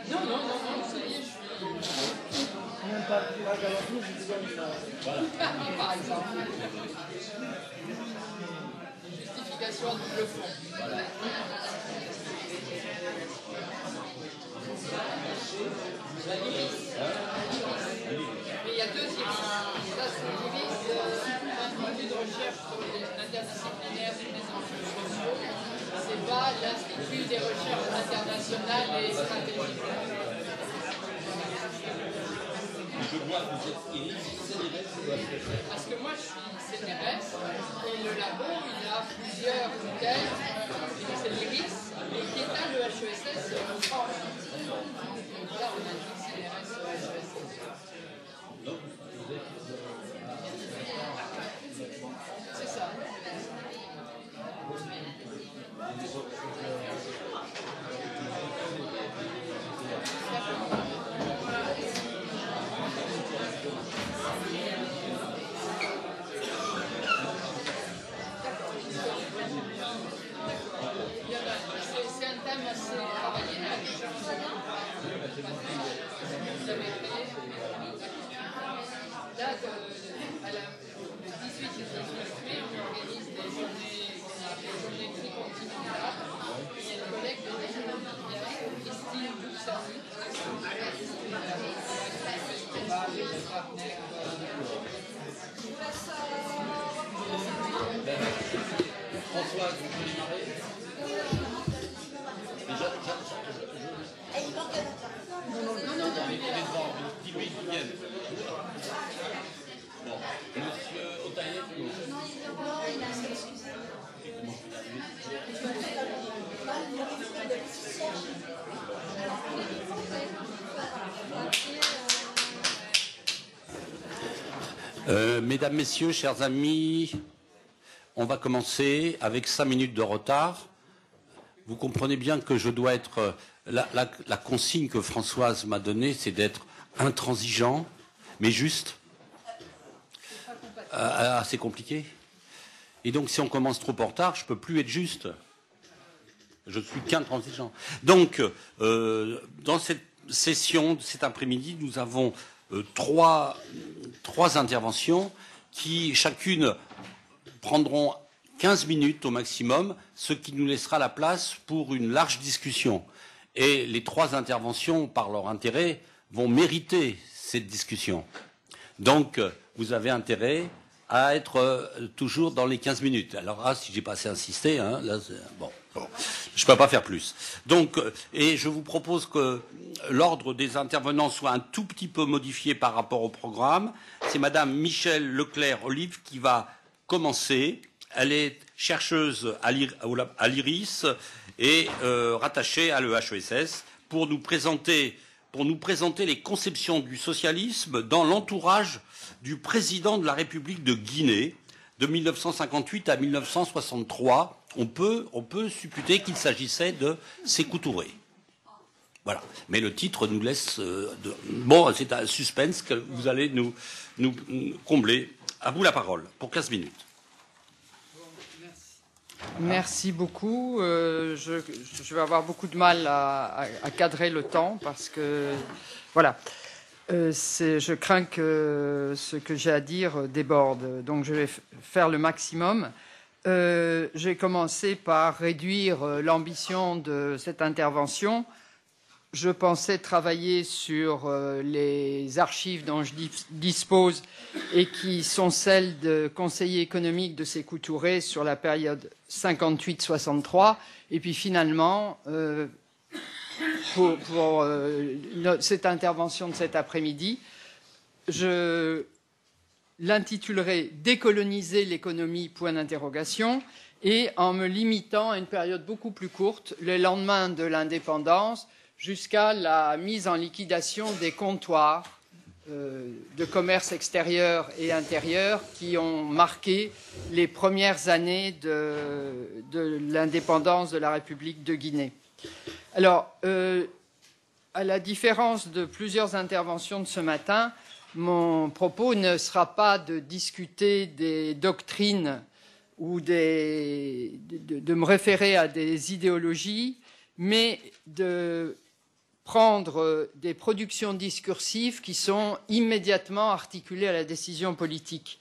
Non, non, non, non, ça y est, je suis... Par exemple. Justification à double fond. La l'iris. Mais il y a deux iris. Ça, c'est l'iris Institut de recherche sur l'interdisciplinaire des enjeux sociaux. C'est pas l'Institut des recherches internationales et stratégiques. Je vois que vous êtes Iris, CNRS. Parce que moi, je suis CNRS et le labo, il a plusieurs thèses. C'est l'IRIS et qui éteint le HESS en France. Donc là, on a dit CNRS au HESS. C'est ça. C'est un thème assez travaillé. Vous avez fait. Là, le 18 et 19 mai, on organise des journées qui continuent là. Il y a une collègue de Christine Boussani, François, vous voulez démarrer? Non, Les devant, dis-lui qui viennent. Bon, monsieur Otaïev, mesdames, messieurs, chers amis, on va commencer avec 5 minutes de retard. Vous comprenez bien que je dois être... La consigne que Françoise m'a donnée, c'est d'être intransigeant, mais juste. C'est compliqué. Et donc, si on commence trop en retard, je ne peux plus être juste. Je suis qu'intransigeant. Donc, dans cette session, cet après-midi, nous avons trois interventions qui, chacune, prendront 15 minutes au maximum, ce qui nous laissera la place pour une large discussion. Et les 3 interventions, par leur intérêt, vont mériter cette discussion. Donc, vous avez intérêt à être toujours dans les 15 minutes. Alors, si j'ai pas assez insisté, hein, là, bon, je ne peux pas faire plus. Donc, et je vous propose que l'ordre des intervenants soit un tout petit peu modifié par rapport au programme. C'est Madame Michèle Leclerc-Olive qui va commencer. Elle est chercheuse à l'IRIS et rattachée à l'EHESS pour nous présenter les conceptions du socialisme dans l'entourage du président de la République de Guinée de 1958 à 1963. On peut supputer qu'il s'agissait de Sékou Touré. Voilà. Mais le titre nous laisse... Bon, c'est un suspense que vous allez nous combler. À vous la parole pour 15 minutes. Merci beaucoup. Je vais avoir beaucoup de mal à cadrer le temps parce que, voilà, je crains que ce que j'ai à dire déborde. Donc, je vais faire le maximum. J'ai commencé par réduire l'ambition de cette intervention. Je pensais travailler sur les archives dont je dispose et qui sont celles de conseiller économique de Sékou Touré sur la période 58-63. Et puis finalement, pour cette intervention de cet après-midi, je l'intitulerai « Décoloniser l'économie ?» point d'interrogation, et en me limitant à une période beaucoup plus courte, le lendemain de l'indépendance, jusqu'à la mise en liquidation des comptoirs de commerce extérieur et intérieur qui ont marqué les premières années de l'indépendance de la République de Guinée. Alors, à la différence de plusieurs interventions de ce matin, mon propos ne sera pas de discuter des doctrines ou de me référer à des idéologies, mais de prendre des productions discursives qui sont immédiatement articulées à la décision politique.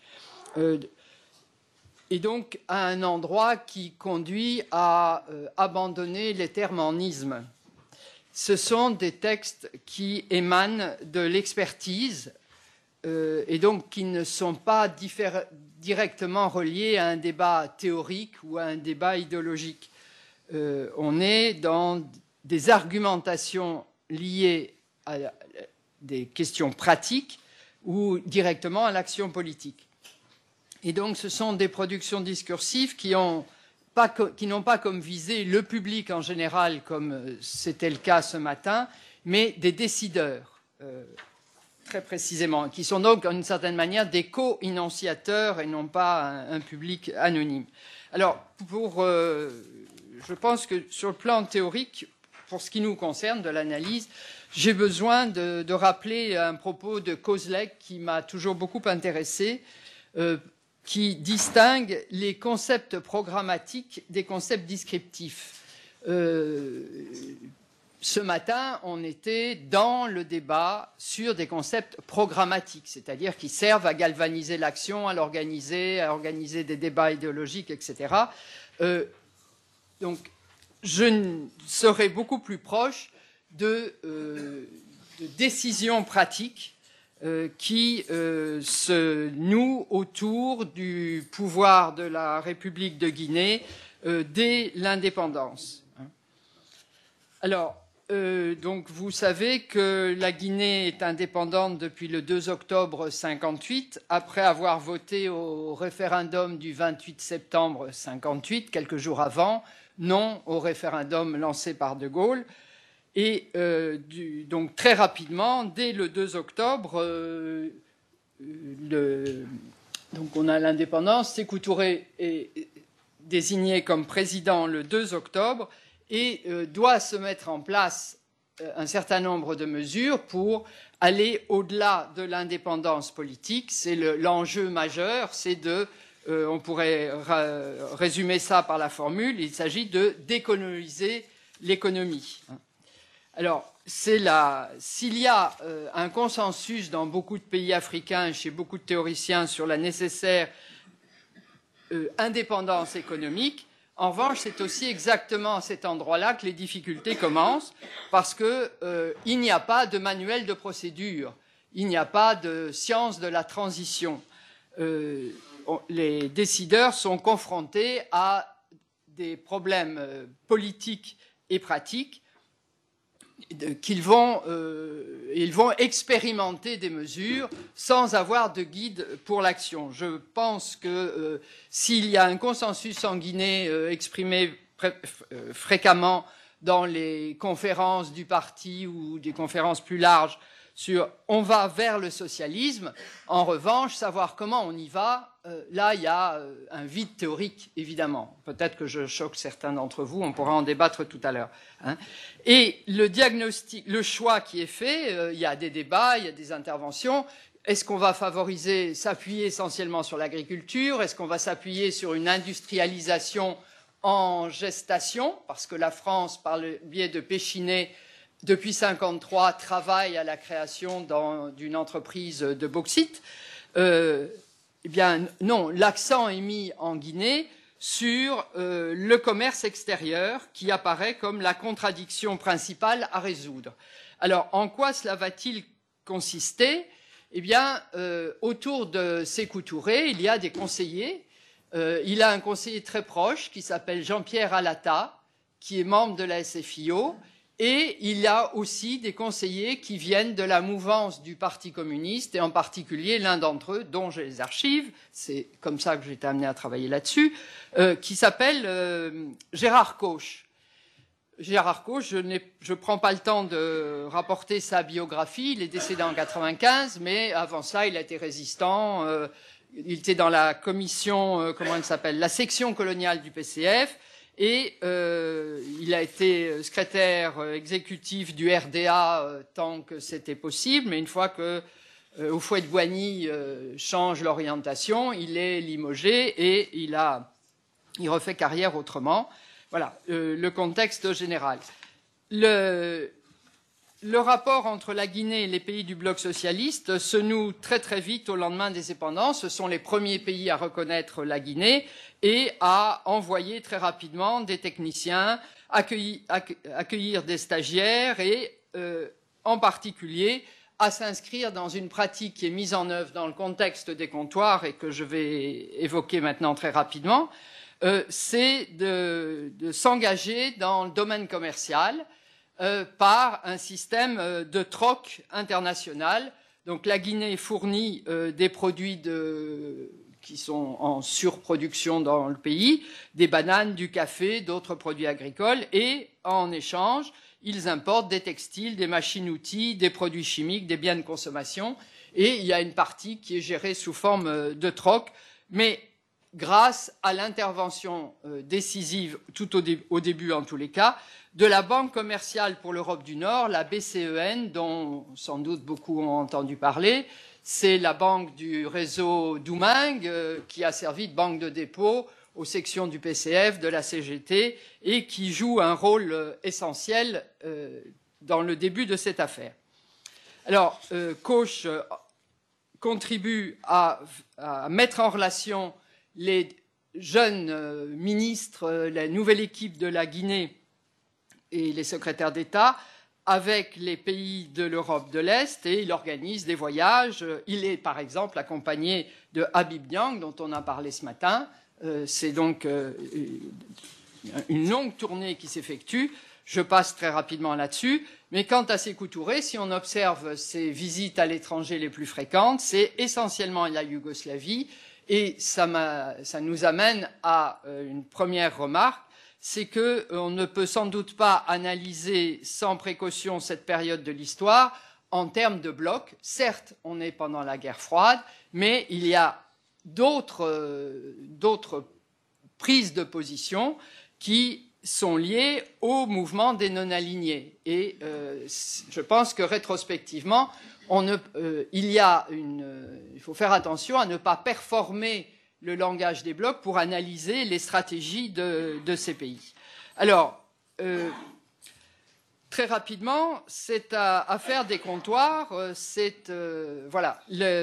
Et donc à un endroit qui conduit à abandonner les termes en isme. Ce sont des textes qui émanent de l'expertise et donc qui ne sont pas directement reliés à un débat théorique ou à un débat idéologique. On est dans des argumentations liées à des questions pratiques ou directement à l'action politique. Et donc ce sont des productions discursives qui n'ont pas comme visée le public en général, comme c'était le cas ce matin, mais des décideurs, très précisément, qui sont donc, d'une certaine manière, des co-énonciateurs et non pas un public anonyme. Alors, je pense que sur le plan théorique, pour ce qui nous concerne, de l'analyse, j'ai besoin de rappeler un propos de Kozlek qui m'a toujours beaucoup intéressé, qui distingue les concepts programmatiques des concepts descriptifs. Ce matin, on était dans le débat sur des concepts programmatiques, c'est-à-dire qui servent à galvaniser l'action, à l'organiser, à organiser des débats idéologiques, etc. Donc, je serais beaucoup plus proche de décisions pratiques qui se nouent autour du pouvoir de la République de Guinée dès l'indépendance. Alors, donc vous savez que la Guinée est indépendante depuis le 2 octobre 1958, après avoir voté au référendum du 28 septembre 1958, quelques jours avant, non au référendum lancé par De Gaulle. Et donc très rapidement, dès le 2 octobre, donc on a l'indépendance. Sékou Touré est désigné comme président le 2 octobre et doit se mettre en place un certain nombre de mesures pour aller au-delà de l'indépendance politique. C'est l'enjeu majeur, c'est on pourrait résumer ça par la formule, il s'agit de décoloniser l'économie. Alors, s'il y a un consensus dans beaucoup de pays africains et chez beaucoup de théoriciens sur la nécessaire indépendance économique, en revanche, c'est aussi exactement à cet endroit-là que les difficultés commencent, parce qu'il n'y a pas de manuel de procédure, il n'y a pas de science de la transition. Les décideurs sont confrontés à des problèmes politiques et pratiques. Ils vont expérimenter des mesures sans avoir de guide pour l'action. Je pense que s'il y a un consensus en Guinée exprimé fréquemment dans les conférences du parti ou des conférences plus larges sur on va vers le socialisme, en revanche, savoir comment on y va, là il y a un vide théorique, évidemment. Peut-être que je choque certains d'entre vous, on pourra en débattre tout à l'heure. Hein. Et le diagnostic, le choix qui est fait, il y a des débats, il y a des interventions. Est-ce qu'on va favoriser, s'appuyer essentiellement sur l'agriculture? Est-ce qu'on va s'appuyer sur une industrialisation en gestation? Parce que la France, par le biais de Péchinet, depuis 1953, travaille à la création d'une entreprise de bauxite. Eh bien, non, l'accent est mis en Guinée sur le commerce extérieur qui apparaît comme la contradiction principale à résoudre. Alors, en quoi cela va-t-il consister? Eh bien, autour de Sékou Touré, il y a des conseillers. Il a un conseiller très proche qui s'appelle Jean-Pierre Alata, qui est membre de la SFIO. Et il y a aussi des conseillers qui viennent de la mouvance du Parti communiste, et en particulier l'un d'entre eux, dont j'ai les archives, c'est comme ça que j'ai été amené à travailler là-dessus, qui s'appelle Gérard Coche. Gérard Coche, je ne prends pas le temps de rapporter sa biographie, il est décédé en 1995, mais avant ça, il a été résistant, il était dans la commission, comment elle s'appelle, la section coloniale du PCF, et il a été secrétaire exécutif du RDA tant que c'était possible, mais une fois que Houphouët-Boigny change l'orientation, il est limogé et il refait carrière autrement. Voilà le contexte général. le rapport entre la Guinée et les pays du bloc socialiste se noue très très vite au lendemain des indépendances. Ce sont les premiers pays à reconnaître la Guinée et à envoyer très rapidement des techniciens, accueillir des stagiaires et en particulier à s'inscrire dans une pratique qui est mise en œuvre dans le contexte des comptoirs et que je vais évoquer maintenant très rapidement, c'est de s'engager dans le domaine commercial par un système de troc international. Donc la Guinée fournit des produits qui sont en surproduction dans le pays, des bananes, du café, d'autres produits agricoles, et en échange, ils importent des textiles, des machines-outils, des produits chimiques, des biens de consommation, et il y a une partie qui est gérée sous forme de troc, mais grâce à l'intervention décisive, tout au début en tous les cas, de la Banque commerciale pour l'Europe du Nord, la BCEN, dont sans doute beaucoup ont entendu parler. C'est la banque du réseau Douming qui a servi de banque de dépôt aux sections du PCF, de la CGT, et qui joue un rôle essentiel dans le début de cette affaire. Alors, Koch contribue à mettre en relation les jeunes ministres, la nouvelle équipe de la Guinée et les secrétaires d'État avec les pays de l'Europe de l'Est et il organise des voyages. Il est par exemple accompagné de Habib Niang, dont on a parlé ce matin. C'est donc une longue tournée qui s'effectue. Je passe très rapidement là-dessus. Mais quant à Sékou Touré, si on observe ses visites à l'étranger les plus fréquentes, c'est essentiellement la Yougoslavie. Et ça nous amène à une première remarque, c'est qu'on ne peut sans doute pas analyser sans précaution cette période de l'histoire en termes de blocs. Certes, on est pendant la guerre froide, mais il y a d'autres prises de position qui sont liées au mouvement des non-alignés. Et je pense que rétrospectivement, il faut faire attention à ne pas performer le langage des blocs pour analyser les stratégies de ces pays. Alors, très rapidement, cette affaire des comptoirs, voilà.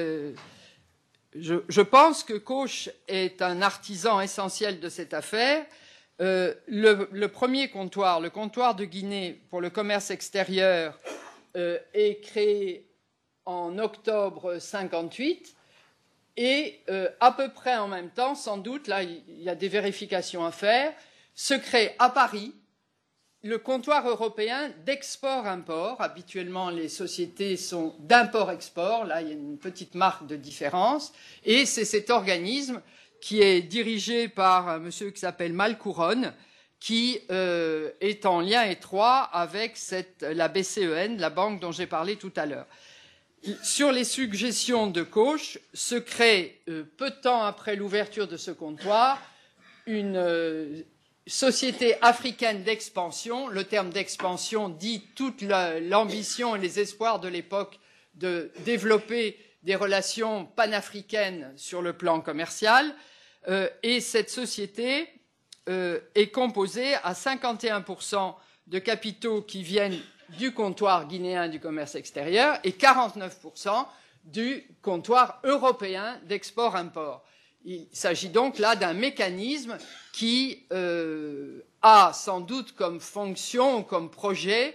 Je pense que Koch est un artisan essentiel de cette affaire. Le premier comptoir, le comptoir de Guinée pour le commerce extérieur, est créé en octobre 1958 et à peu près en même temps, sans doute, là il y a des vérifications à faire, se crée à Paris le comptoir européen d'export-import. Habituellement, les sociétés sont d'import-export. Là, il y a une petite marque de différence. Et c'est cet organisme qui est dirigé par un monsieur qui s'appelle Malcouronne, qui est en lien étroit avec la BCEN, la banque dont j'ai parlé tout à l'heure. Sur les suggestions de Koch, se crée, peu de temps après l'ouverture de ce comptoir, une société africaine d'expansion. Le terme d'expansion dit toute l'ambition et les espoirs de l'époque de développer des relations panafricaines sur le plan commercial. Et cette société est composée à 51% de capitaux qui viennent du comptoir guinéen du commerce extérieur et 49% du comptoir européen d'export-import. Il s'agit donc là d'un mécanisme qui a sans doute comme fonction, comme projet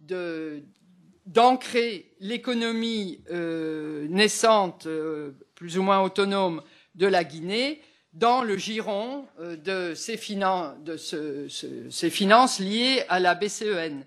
d'ancrer l'économie naissante, plus ou moins autonome de la Guinée dans le giron de ces finances liées à la BCEN.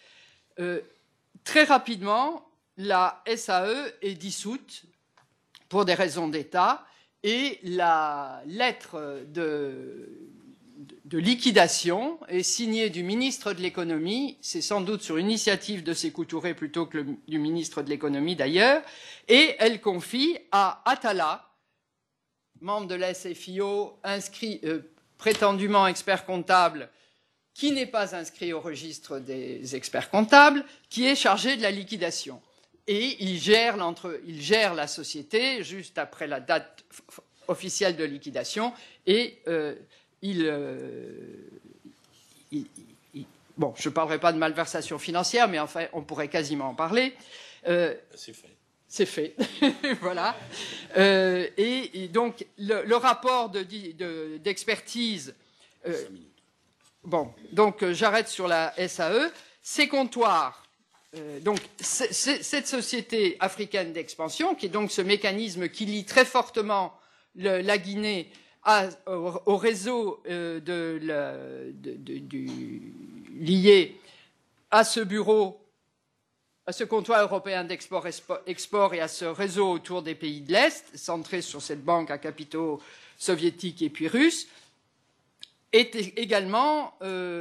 Très rapidement, la SAE est dissoute pour des raisons d'État et la lettre de liquidation est signée du ministre de l'économie, c'est sans doute sur initiative de Sékou Touré plutôt que du ministre de l'économie d'ailleurs, et elle confie à Atala, membre de la SFIO, inscrit prétendument expert comptable, qui n'est pas inscrit au registre des experts comptables, qui est chargé de la liquidation. Et il gère la société juste après la date officielle de liquidation et bon, je ne parlerai pas de malversation financière, mais enfin, on pourrait quasiment en parler. C'est fait. C'est fait, voilà. Et donc, le rapport d'expertise... bon, donc j'arrête sur la SAE. Ces comptoirs, donc cette société africaine d'expansion, qui est donc ce mécanisme qui lie très fortement la Guinée au réseau lié à ce bureau, à ce comptoir européen d'export-export et à ce réseau autour des pays de l'Est, centré sur cette banque à capitaux soviétiques et puis russes, est également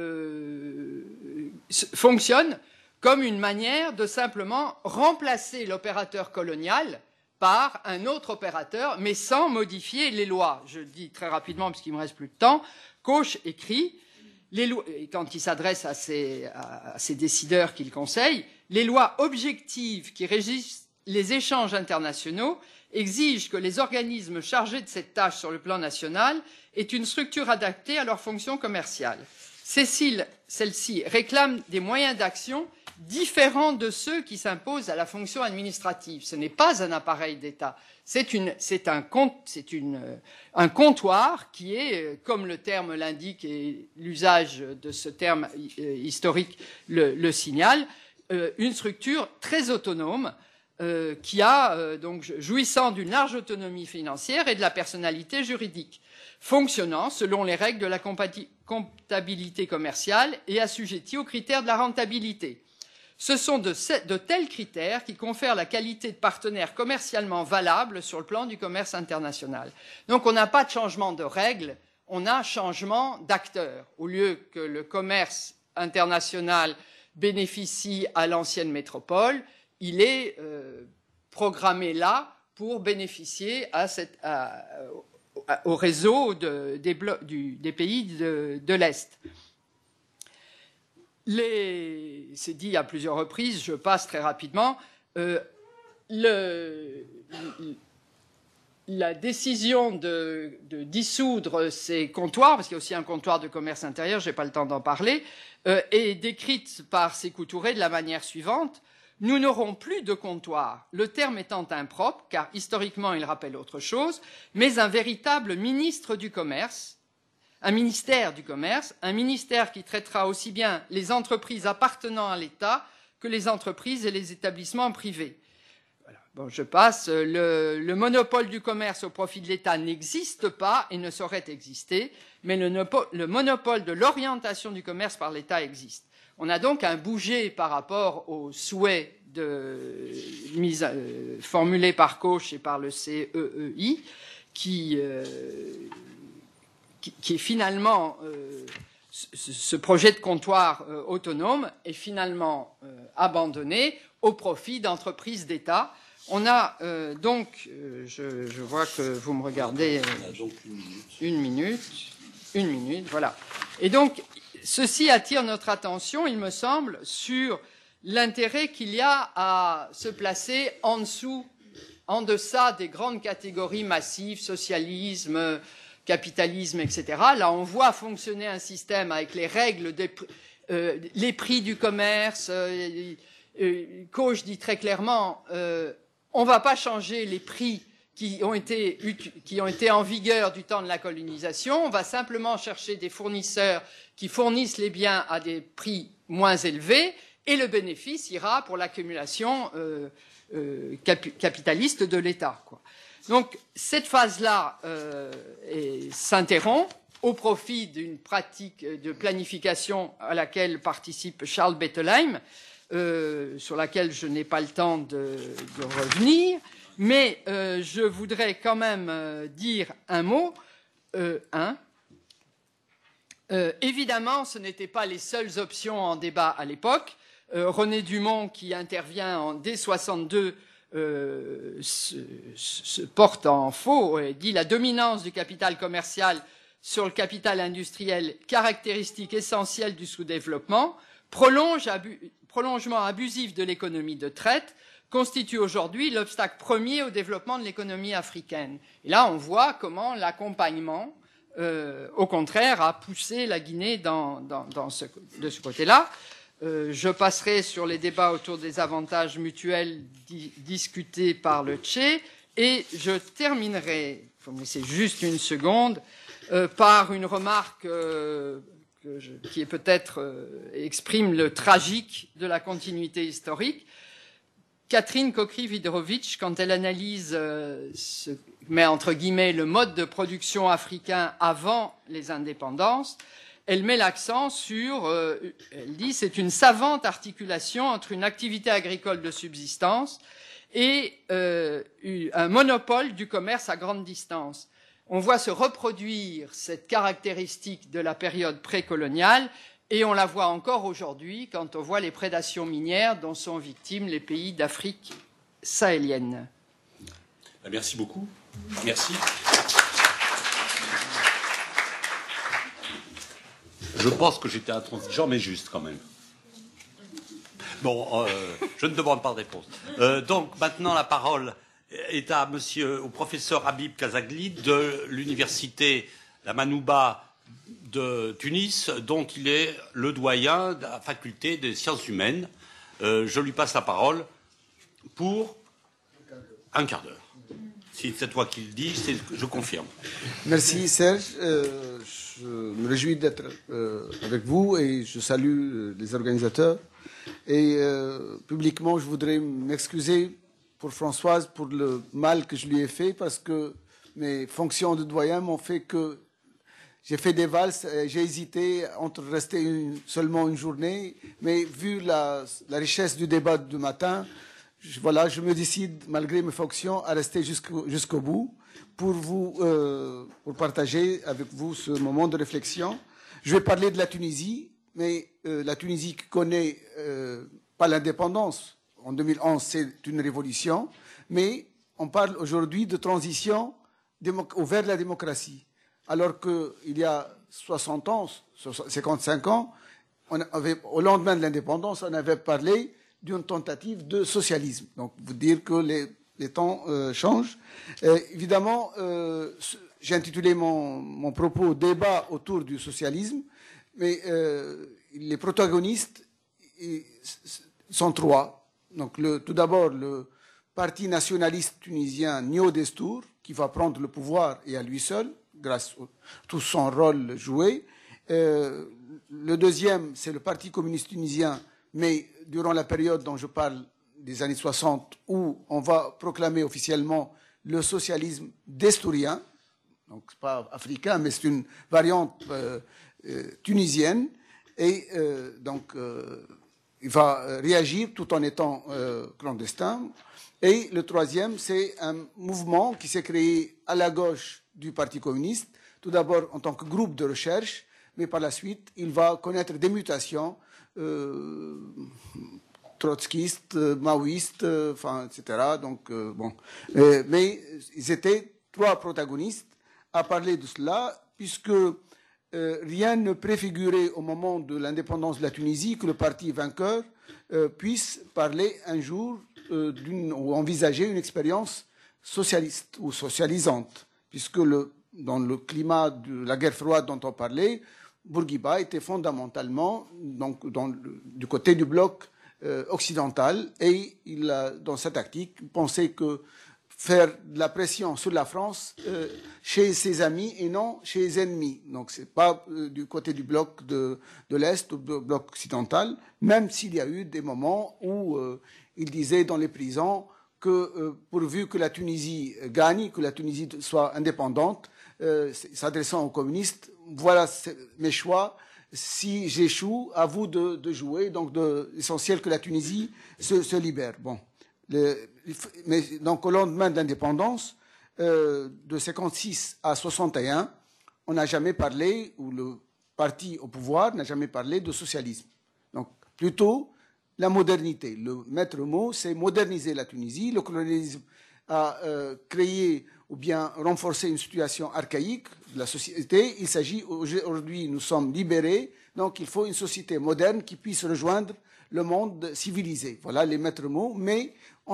fonctionne comme une manière de simplement remplacer l'opérateur colonial par un autre opérateur, mais sans modifier les lois. Je dis très rapidement, parce qu'il me reste plus de temps, Koch écrit, quand il s'adresse à ces décideurs qu'il conseille, les lois objectives qui régissent les échanges internationaux exigent que les organismes chargés de cette tâche sur le plan national aient une structure adaptée à leurs fonctions commerciales. Celles-ci réclament des moyens d'action différents de ceux qui s'imposent à la fonction administrative. Ce n'est pas un appareil d'État, c'est un comptoir qui est, comme le terme l'indique et l'usage de ce terme historique le signale, une structure très autonome qui a donc jouissant d'une large autonomie financière et de la personnalité juridique, fonctionnant selon les règles de la comptabilité commerciale et assujetti aux critères de la rentabilité. Ce sont de tels critères qui confèrent la qualité de partenaire commercialement valable sur le plan du commerce international. Donc on n'a pas de changement de règles, on a changement d'acteurs. Au lieu que le commerce international bénéficie à l'ancienne métropole, il est programmé là pour bénéficier au réseau des pays de l'Est. C'est dit à plusieurs reprises, je passe très rapidement, la décision de dissoudre ces comptoirs, parce qu'il y a aussi un comptoir de commerce intérieur, je n'ai pas le temps d'en parler, est décrite par Sékou Touré de la manière suivante. Nous n'aurons plus de comptoir, le terme étant impropre, car historiquement il rappelle autre chose, mais un véritable ministre du commerce, un ministère du commerce, un ministère qui traitera aussi bien les entreprises appartenant à l'État que les entreprises et les établissements privés. Voilà. Bon, je passe. Le monopole du commerce au profit de l'État n'existe pas et ne saurait exister, mais le monopole de l'orientation du commerce par l'État existe. On a donc un bouger par rapport aux souhaits formulés par Koch et par le CEEI, qui est finalement ce projet de comptoir autonome est finalement abandonné au profit d'entreprises d'État. On a donc, je vois que vous me regardez une minute, voilà. Et donc, ceci attire notre attention, il me semble, sur l'intérêt qu'il y a à se placer en deçà des grandes catégories massives, socialisme, capitalisme, etc. Là, on voit fonctionner un système avec les règles, les prix du commerce. Koch dit très clairement, on ne va pas changer les prix qui ont été en vigueur du temps de la colonisation. On va simplement chercher des fournisseurs qui fournissent les biens à des prix moins élevés et le bénéfice ira pour l'accumulation capitaliste de l'État, quoi. Donc cette phase-là s'interrompt au profit d'une pratique de planification à laquelle participe Charles Bettelheim, sur laquelle je n'ai pas le temps de revenir, mais je voudrais quand même dire un mot. Évidemment, ce n'étaient pas les seules options en débat à l'époque. René Dumont, qui intervient dès 62, se porte en faux et dit la dominance du capital commercial sur le capital industriel, caractéristique essentielle du sous-développement, prolongement abusif de l'économie de traite, constitue aujourd'hui l'obstacle premier au développement de l'économie africaine. Et là, on voit comment l'accompagnement au contraire, a poussé la Guinée de ce côté-là. Je passerai sur les débats autour des avantages mutuels discutés par le Tché et je terminerai, il faut me laisser juste une seconde, par une remarque qui est peut-être exprime le tragique de la continuité historique. Catherine Cockry-Widerowicz, quand elle analyse, met entre guillemets, le mode de production africain avant les indépendances, elle met l'accent sur, elle dit, c'est une savante articulation entre une activité agricole de subsistance et un monopole du commerce à grande distance. On voit se reproduire cette caractéristique de la période précoloniale et on la voit encore aujourd'hui quand on voit les prédations minières dont sont victimes les pays d'Afrique sahélienne. Merci beaucoup. Merci. Je pense que j'étais intransigeant, mais juste quand même. Bon, je ne demande pas de réponse. Donc maintenant la parole est au professeur Habib Kazagli de l'université La Manouba de Tunis, dont il est le doyen de la faculté des sciences humaines. Je lui passe la parole pour un quart d'heure. Si c'est toi qui le dis, je confirme. Merci Serge. Je me réjouis d'être avec vous et je salue les organisateurs. Et publiquement, je voudrais m'excuser pour Françoise pour le mal que je lui ai fait parce que mes fonctions de doyen m'ont fait que j'ai fait des valses, j'ai hésité entre rester seulement une journée, mais vu la richesse du débat du matin, je me décide, malgré mes fonctions, à rester jusqu'au bout pour partager avec vous ce moment de réflexion. Je vais parler de la Tunisie, mais la Tunisie qui connaît pas l'indépendance. En 2011, c'est une révolution, mais on parle aujourd'hui de transition vers la démocratie. Alors qu'il y a 60 ans, 55 ans, au lendemain de l'indépendance, on avait parlé d'une tentative de socialisme. Donc, vous dire que les temps changent. Évidemment, j'ai intitulé mon propos « Débat autour du socialisme », mais les protagonistes sont trois. Donc, tout d'abord, le parti nationaliste tunisien Nio Destour, qui va prendre le pouvoir et à lui seul, grâce à tout son rôle joué. Le deuxième, c'est le Parti communiste tunisien, mais durant la période dont je parle, des années 60, où on va proclamer officiellement le socialisme destourien. Donc, ce n'est pas africain, mais c'est une variante tunisienne. Et donc, il va réagir tout en étant clandestin. Et le troisième, c'est un mouvement qui s'est créé à la gauche du Parti communiste, tout d'abord en tant que groupe de recherche, mais par la suite, il va connaître des mutations trotskistes, maoïstes, enfin, etc. Donc, bon. Mais ils étaient trois protagonistes à parler de cela, puisque rien ne préfigurait au moment de l'indépendance de la Tunisie que le parti vainqueur puisse parler un jour ou envisager une expérience socialiste ou socialisante, puisque dans le climat de la guerre froide dont on parlait, Bourguiba était fondamentalement donc, du côté du bloc occidental et il a, dans sa tactique, pensé que faire de la pression sur la France chez ses amis et non chez les ennemis. Donc, ce n'est pas du côté du bloc de l'Est ou du bloc occidental, même s'il y a eu des moments où il disait dans les prisons que pourvu que la Tunisie gagne, que la Tunisie soit indépendante, s'adressant aux communistes, voilà mes choix. Si j'échoue, à vous de jouer. Donc, l'essentiel que la Tunisie se libère. Bon. Mais donc, au lendemain de l'indépendance, de 56 à 61, on n'a jamais parlé, ou le parti au pouvoir n'a jamais parlé de socialisme. Donc, plutôt la modernité. Le maître mot, c'est moderniser la Tunisie. Le colonialisme a créé ou bien renforcé une situation archaïque de la société. Il s'agit, aujourd'hui, nous sommes libérés, donc il faut une société moderne qui puisse rejoindre le monde civilisé. Voilà les maîtres mots. Mais en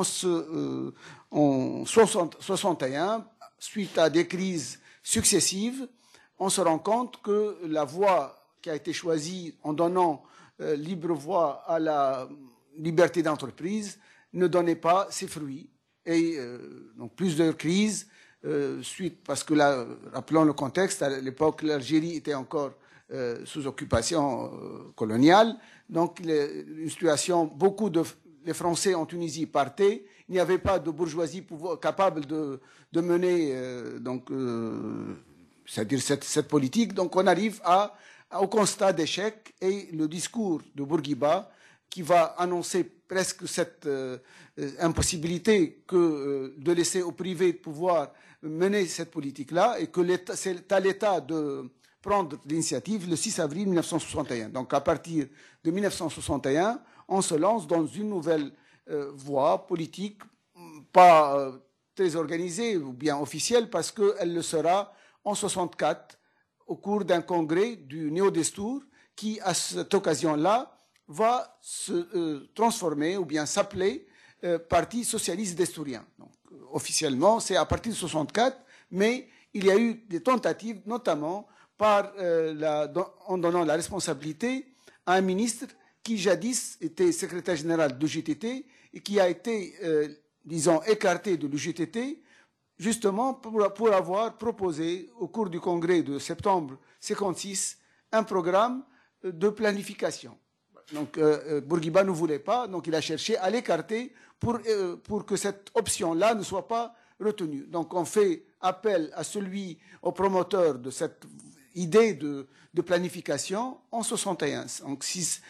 61, suite à des crises successives, on se rend compte que la voie qui a été choisie en donnant libre voie à la liberté d'entreprise ne donnait pas ses fruits. Et donc plusieurs crises, parce que là, rappelons le contexte, à l'époque, l'Algérie était encore sous occupation coloniale. Donc, une situation, les Français en Tunisie partaient. Il n'y avait pas de bourgeoisie capable de mener c'est-à-dire cette politique. Donc, on arrive au constat d'échec et le discours de Bourguiba qui va annoncer presque cette impossibilité de laisser au privé de pouvoir mener cette politique-là et que c'est à l'État de prendre l'initiative le 6 avril 1961. Donc à partir de 1961, on se lance dans une nouvelle voie politique, pas très organisée ou bien officielle, parce qu'elle le sera en 64 au cours d'un congrès du Néo-Destour qui, à cette occasion-là, va se transformer ou bien s'appeler Parti socialiste destourien. Donc, officiellement, c'est à partir de 64, mais il y a eu des tentatives, notamment en donnant la responsabilité à un ministre qui jadis était secrétaire général de l'UJTT et qui a été, disons, écarté de l'UJTT justement pour avoir proposé au cours du congrès de septembre 56 un programme de planification. Donc Bourguiba ne voulait pas, donc il a cherché à l'écarter pour que cette option-là ne soit pas retenue. Donc on fait appel au promoteur de cette idée de planification en 61, donc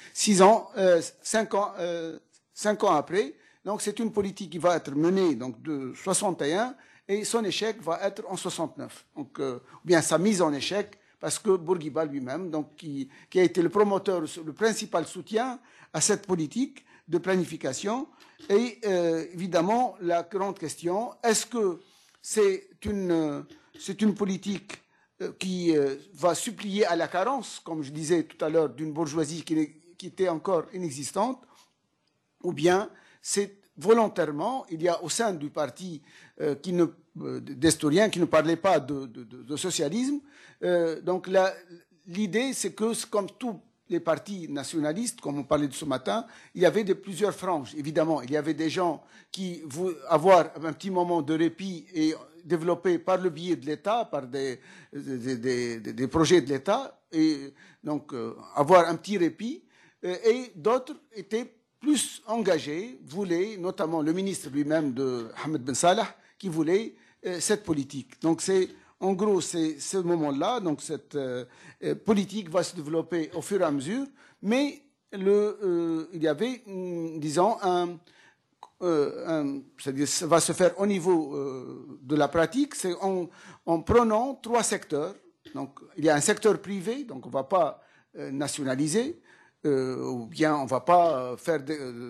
5 ans après. Donc c'est une politique qui va être menée donc, de 61 et son échec va être en 69. Donc, ou bien sa mise en échec, parce que Bourguiba lui-même, donc, qui a été le promoteur, le principal soutien à cette politique de planification. Et évidemment, la grande question, est-ce que c'est une politique qui va supplier à la carence, comme je disais tout à l'heure, d'une bourgeoisie qui était encore inexistante, ou bien c'est volontairement, il y a au sein du parti d'historiens qui ne parlait pas de socialisme. Donc l'idée, c'est que comme tous les partis nationalistes, comme on parlait de ce matin, il y avait plusieurs franges. Évidemment, il y avait des gens qui voulaient avoir un petit moment de répit et développer par le biais de l'État, par des projets de l'État, et donc avoir un petit répit. Et d'autres étaient plus engagés, voulaient, notamment le ministre lui-même de Ahmed Ben Salah, qui voulait cette politique. Donc en gros, c'est ce moment-là, donc cette politique va se développer au fur et à mesure, mais il y avait, disons, c'est-à-dire ça va se faire au niveau de la pratique, c'est en prenant 3 secteurs. Donc il y a un secteur privé, donc on ne va pas nationaliser, ou bien on va pas faire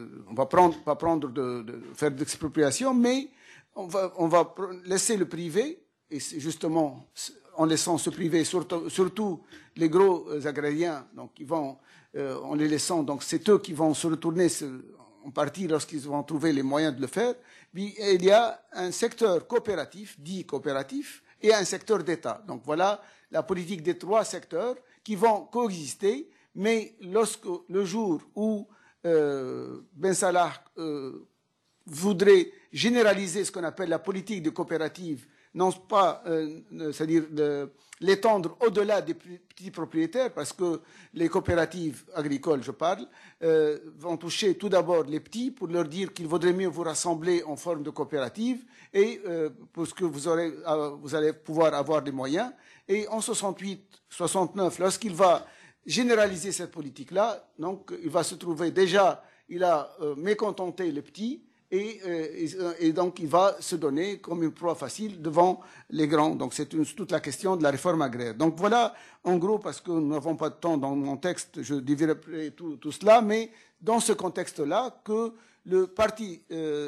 faire d'expropriation, mais on va laisser le privé, et c'est justement en laissant ce privé, surtout les gros agrariens, donc en les laissant, donc c'est eux qui vont se retourner en partie lorsqu'ils vont trouver les moyens de le faire. Et il y a un secteur coopératif, dit coopératif, et un secteur d'État. Donc voilà la politique des 3 secteurs qui vont coexister. Mais le jour où Ben Salah voudrait généraliser ce qu'on appelle la politique de coopérative, non pas, c'est-à-dire l'étendre au-delà des petits propriétaires, parce que les coopératives agricoles, je parle, vont toucher tout d'abord les petits pour leur dire qu'il vaudrait mieux vous rassembler en forme de coopérative, et parce que vous allez pouvoir avoir des moyens. Et en 68, 69, lorsqu'il va généraliser cette politique-là, donc il va se trouver déjà, il a mécontenté les petits et donc il va se donner comme une proie facile devant les grands. Donc c'est toute la question de la réforme agraire. Donc voilà, en gros, parce que nous n'avons pas de temps dans mon texte, je développerai tout cela, mais dans ce contexte-là, que le parti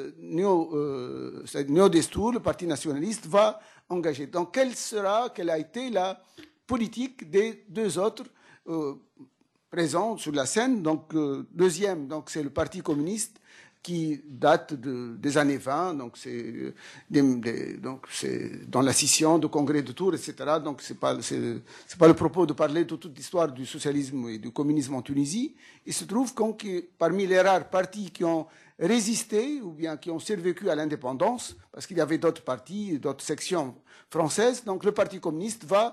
Néo-Destour, le parti nationaliste, va engager. Donc quelle a été la politique des 2 autres présents sur la scène? Donc deuxième, donc c'est le Parti communiste qui date des années 20, donc c'est dans la scission, de congrès de Tours, etc. Donc c'est pas le propos de parler de toute l'histoire du socialisme et du communisme en Tunisie. Il se trouve que parmi les rares partis qui ont résisté ou bien qui ont survécu à l'indépendance, parce qu'il y avait d'autres partis, d'autres sections françaises, donc le Parti communiste va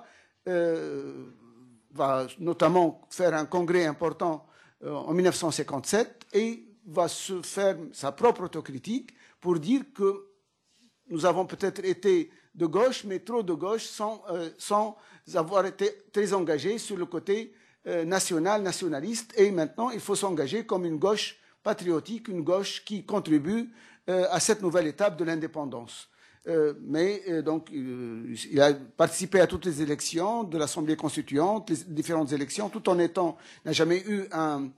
notamment faire un congrès important en 1957 et va se faire sa propre autocritique pour dire que nous avons peut-être été de gauche, mais trop de gauche sans avoir été très engagés sur le côté nationaliste. Et maintenant, il faut s'engager comme une gauche patriotique, une gauche qui contribue à cette nouvelle étape de l'indépendance. Donc, il a participé à toutes les élections de l'Assemblée constituante, les différentes élections, tout en étant, n'a jamais eu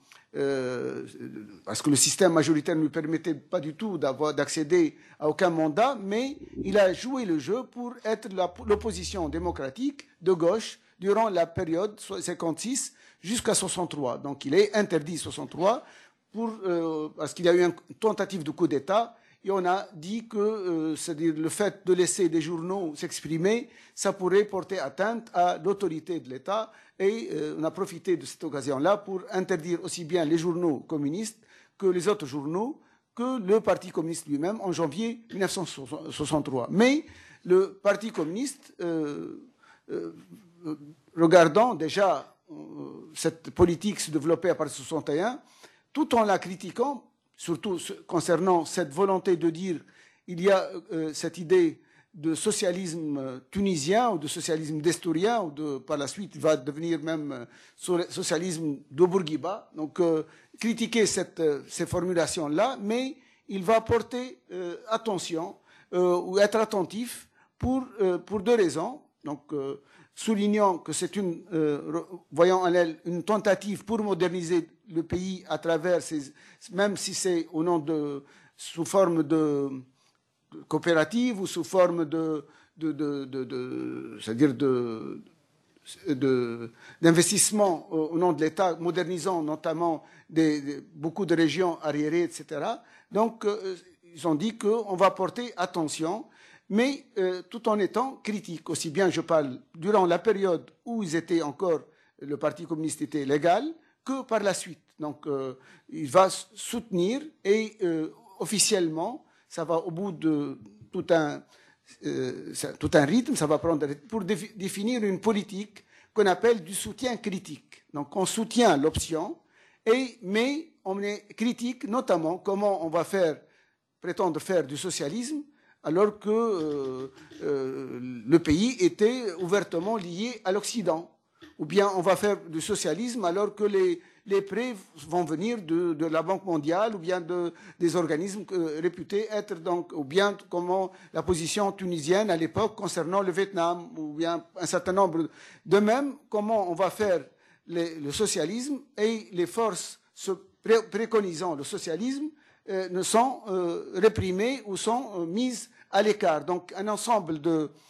parce que le système majoritaire ne lui permettait pas du tout d'accéder à aucun mandat, mais il a joué le jeu pour être l'opposition démocratique de gauche durant la période 56 jusqu'à 63. Donc, il est interdit 63 parce qu'il y a eu une tentative de coup d'État. Et on a dit que c'est-à-dire le fait de laisser des journaux s'exprimer, ça pourrait porter atteinte à l'autorité de l'État. Et on a profité de cette occasion-là pour interdire aussi bien les journaux communistes que les autres journaux, que le Parti communiste lui-même en janvier 1963. Mais le Parti communiste, regardant déjà cette politique se développer à partir de 61, tout en la critiquant, surtout concernant cette volonté de dire il y a cette idée de socialisme tunisien ou de socialisme destourien, ou par la suite il va devenir même socialisme de Bourguiba. Donc critiquer ces formulations-là, mais il va porter attention ou être attentif pour deux raisons. Donc soulignant que c'est voyant en elle une tentative pour moderniser le pays à travers même si c'est sous forme de coopérative ou sous forme c'est-à-dire d'investissement au nom de l'État, modernisant notamment beaucoup de régions arriérées, etc. Donc, ils ont dit qu'on va porter attention, mais tout en étant critique. Aussi bien, je parle durant la période où le Parti communiste était légal, que par la suite. Donc, il va soutenir et officiellement, ça va au bout de tout un rythme, ça va prendre pour définir une politique qu'on appelle du soutien critique. Donc, on soutient l'option, mais on est critique notamment comment on va prétendre faire du socialisme alors que le pays était ouvertement lié à l'Occident. Ou bien on va faire du socialisme alors que les prêts vont venir de la Banque mondiale ou bien des organismes réputés être donc, ou bien comment la position tunisienne à l'époque concernant le Vietnam, ou bien un certain nombre. De même, comment on va faire le socialisme et les forces préconisant le socialisme ne sont réprimées ou sont mises à l'écart. Donc un ensemble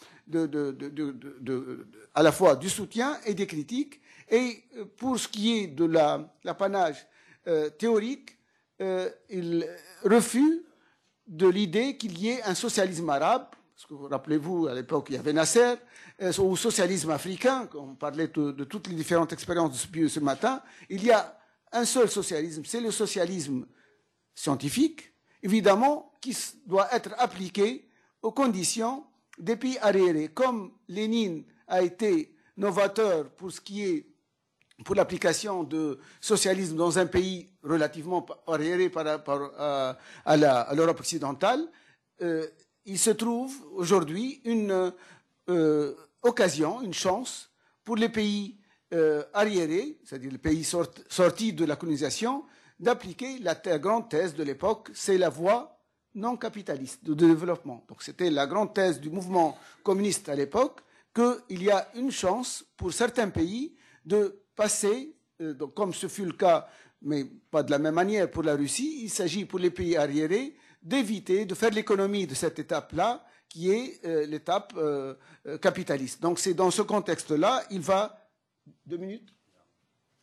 à la fois du soutien et des critiques. Et pour ce qui est de l'apanage théorique, il refuse de l'idée qu'il y ait un socialisme arabe, parce que rappelez-vous, à l'époque, il y avait Nasser, ou socialisme africain, on parlait de toutes les différentes expériences depuis ce matin. Il y a un seul socialisme, c'est le socialisme scientifique, évidemment, qui doit être appliqué aux conditions des pays arriérés. Comme Lénine a été novateur pour l'application de socialisme dans un pays relativement arriéré par rapport à l'Europe occidentale, il se trouve aujourd'hui une occasion, une chance pour les pays arriérés, c'est-à-dire les pays sortis de la colonisation, d'appliquer la grande thèse de l'époque, c'est la voie non capitaliste de développement. Donc c'était la grande thèse du mouvement communiste à l'époque, qu'il y a une chance pour certains pays de passer, donc comme ce fut le cas, mais pas de la même manière pour la Russie, il s'agit pour les pays arriérés d'éviter de faire l'économie de cette étape-là, qui est l'étape capitaliste. Donc c'est dans ce contexte-là, il va... 2 minutes ?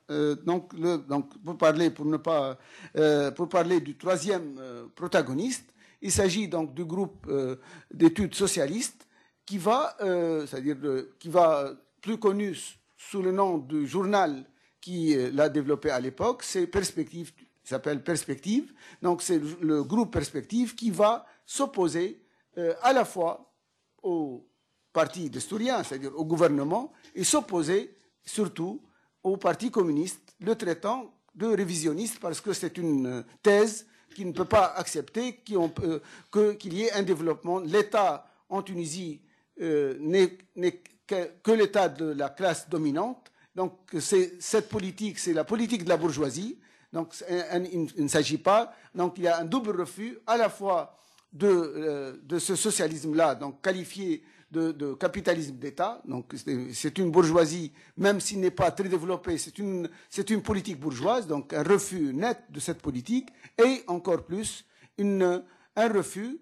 donc, pour parler du troisième protagoniste, il s'agit donc du groupe d'études socialistes qui va, qui va plus connu sous le nom du journal qui l'a développé à l'époque, c'est Perspective, s'appelle Perspective. Donc c'est le groupe Perspective qui va s'opposer à la fois au parti d'Estourien, c'est-à-dire au gouvernement, et s'opposer surtout au Parti communiste, le traitant de révisionniste parce que c'est une thèse qui ne peut pas accepter qu'il y ait un développement. L'État en Tunisie n'est que l'État de la classe dominante. Donc cette politique, c'est la politique de la bourgeoisie. Donc il ne s'agit pas. Donc il y a un double refus à la fois de ce socialisme-là, donc qualifié de capitalisme d'État. Donc c'est une bourgeoisie, même s'il n'est pas très développé, c'est une politique bourgeoise, donc un refus net de cette politique, et encore plus un refus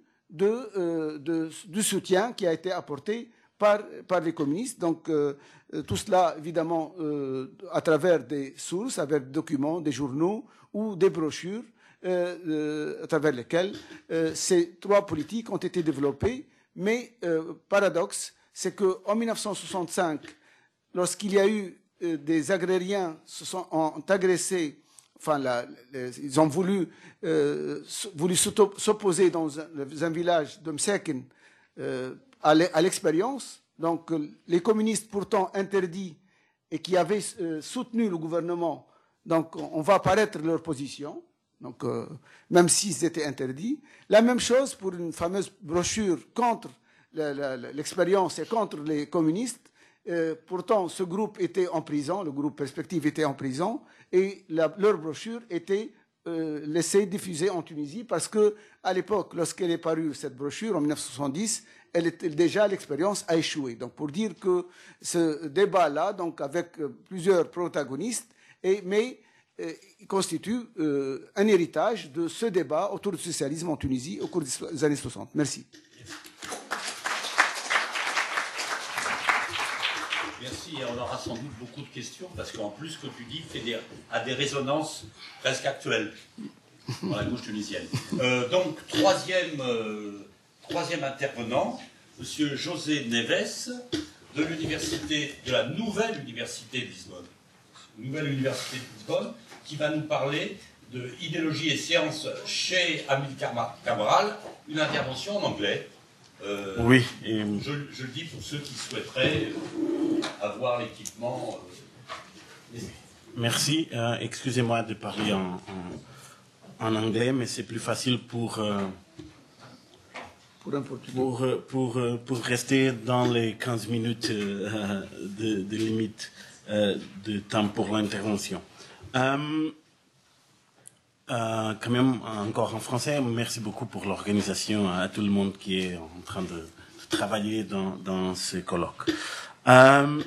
du soutien qui a été apporté par les communistes. Donc tout cela, évidemment, à travers des sources, avec des documents, des journaux ou des brochures, à travers lesquelles ces trois politiques ont été développées. Mais paradoxe, c'est qu'en 1965, lorsqu'il y a eu des agrariens ont agressé, enfin, ils ont voulu s'opposer dans un village de Mseken à l'expérience. Donc les communistes pourtant interdits et qui avaient soutenu le gouvernement, donc on va apparaître leur position. Donc, même s'ils étaient interdits. La même chose pour une fameuse brochure contre l'expérience et contre les communistes. Pourtant, ce groupe était en prison, le groupe Perspective était en prison, et leur brochure était laissée diffuser en Tunisie parce que, à l'époque, lorsqu'elle est parue, cette brochure, en 1970, déjà l'expérience a échoué. Donc, pour dire que ce débat-là, donc avec plusieurs protagonistes, mais il constitue un héritage de ce débat autour du socialisme en Tunisie au cours des années 60. Merci. Merci, et on aura sans doute beaucoup de questions, parce qu'en plus, ce que tu dis a des résonances presque actuelles dans la gauche tunisienne. Donc, troisième intervenant, M. José Neves, de la nouvelle université de Lisbonne. Qui va nous parler de idéologie et sciences chez Amilcar Cabral, une intervention en anglais. Oui. Je le dis pour ceux qui souhaiteraient avoir l'équipement. Merci. Excusez-moi de parler en anglais, mais c'est plus facile pour rester dans les 15 minutes de limite de temps pour l'intervention. Quand même, encore en français, merci beaucoup pour l'organisation, à tout le monde qui est en train de travailler dans ce colloque. In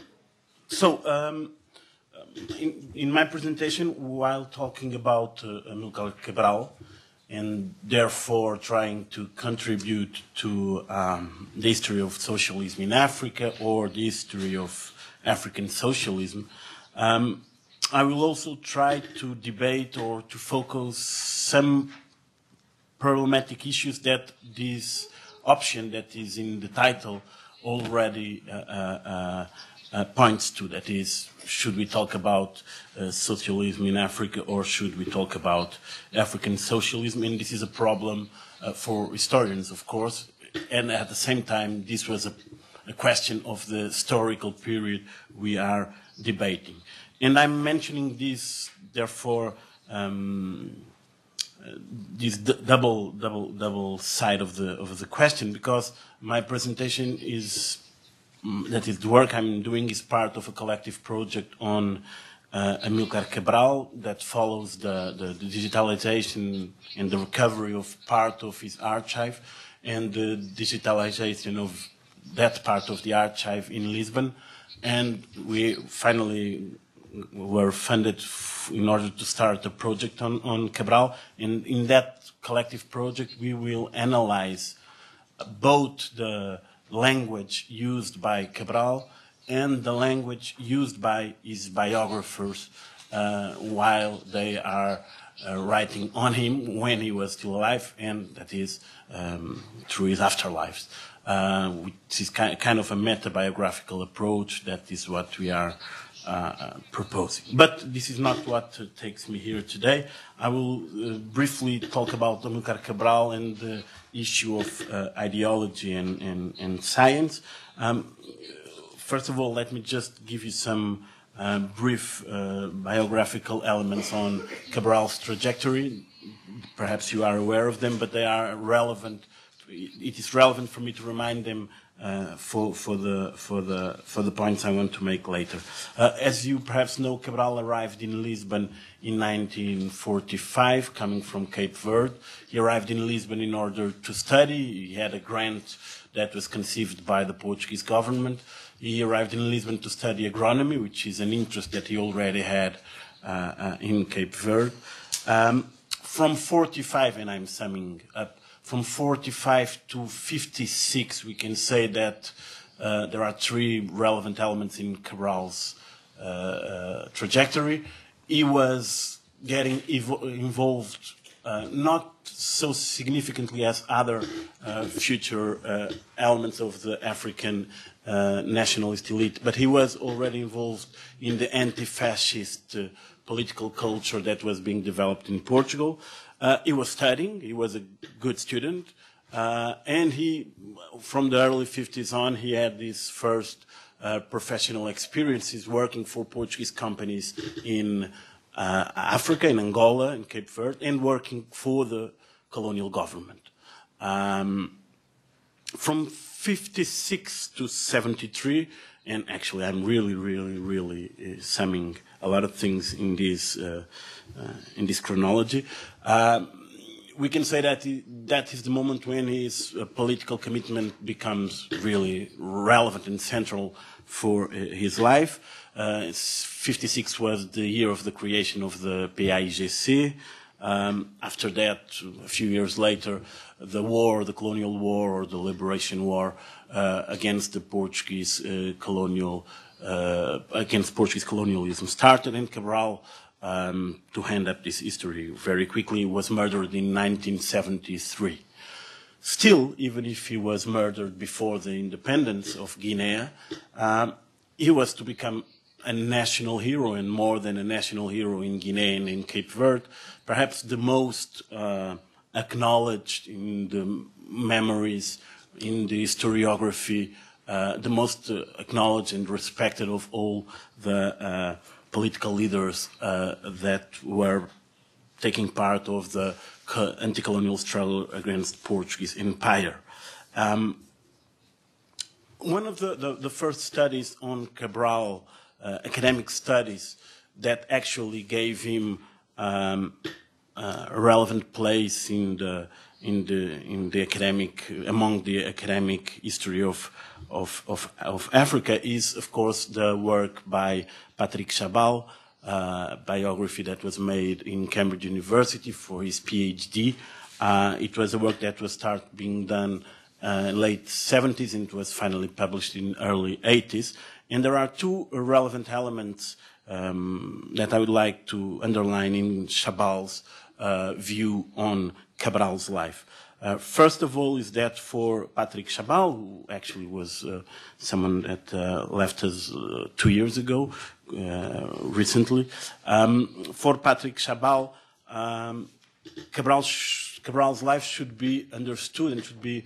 my presentation, while talking about Amilcar Cabral, and therefore trying to contribute to the history of socialism in Africa or the history of African socialism, I will also try to debate or to focus some problematic issues that this option that is in the title already points to. That is, should we talk about socialism in Africa or should we talk about African socialism? And this is a problem for historians, of course, and at the same time, this was a question of the historical period we are debating. And I'm mentioning this, therefore, this double side of the question, because my presentation is, that is the work I'm doing is part of a collective project on Amilcar Cabral that follows the digitalization and the recovery of part of his archive and the digitalization of that part of the archive in Lisbon. And we finally were funded in order to start a project on Cabral. And in that collective project, we will analyze both the language used by Cabral and the language used by his biographers while they are writing on him when he was still alive, and that is through his afterlives, which is kind of a meta-biographical approach. That is what we are proposing. But this is not what takes me here today. I will briefly talk about Amilcar Cabral and the issue of ideology and science. First of all, let me just give you some brief biographical elements on Cabral's trajectory. Perhaps you are aware of them, but they are relevant. It is relevant for me to remind them for the points I want to make later. As you perhaps know, Cabral arrived in Lisbon in 1945, coming from Cape Verde. He arrived in Lisbon in order to study. He had a grant that was conceived by the Portuguese government. He arrived in Lisbon to study agronomy, which is an interest that he already had in Cape Verde. From 45, and I'm summing up, from 45 to 56, we can say that there are three relevant elements in Cabral's trajectory. He was getting involved not so significantly as other future elements of the African nationalist elite, but he was already involved in the anti-fascist political culture that was being developed in Portugal. He was studying, he was a good student, and he, from the early 50s on, he had his first professional experiences working for Portuguese companies in Africa, in Angola, in Cape Verde, and working for the colonial government. From 56 to 73, and actually I'm really summing a lot of things in this chronology, we can say that that is the moment when his political commitment becomes really relevant and central for his life. 56 was the year of the creation of the PAIGC. After that, a few years later, the war, the colonial war or the liberation war against the Portuguese against Portuguese colonialism started, and Cabral, to hand up this history very quickly, was murdered in 1973. Still, even if he was murdered before the independence of Guinea, he was to become a national hero, and more than a national hero in Guinea and in Cape Verde, perhaps the most acknowledged in the memories, in the historiography, the most acknowledged and respected of all the political leaders that were taking part of the anti-colonial struggle against Portuguese empire. One of the first studies on Cabral, academic studies, that actually gave him a relevant place in the academic, among the academic history of Africa, is of course the work by Patrick Chabal, biography that was made in Cambridge University for his PhD. It was a work that was started being done late 70s, and it was finally published in early 80s. And there are two relevant elements that I would like to underline in Chabal's view on Cabral's life. First of all is that for Patrick Chabal, who actually was someone that left us 2 years ago, recently, for Patrick Chabal, Cabral's life should be understood and should be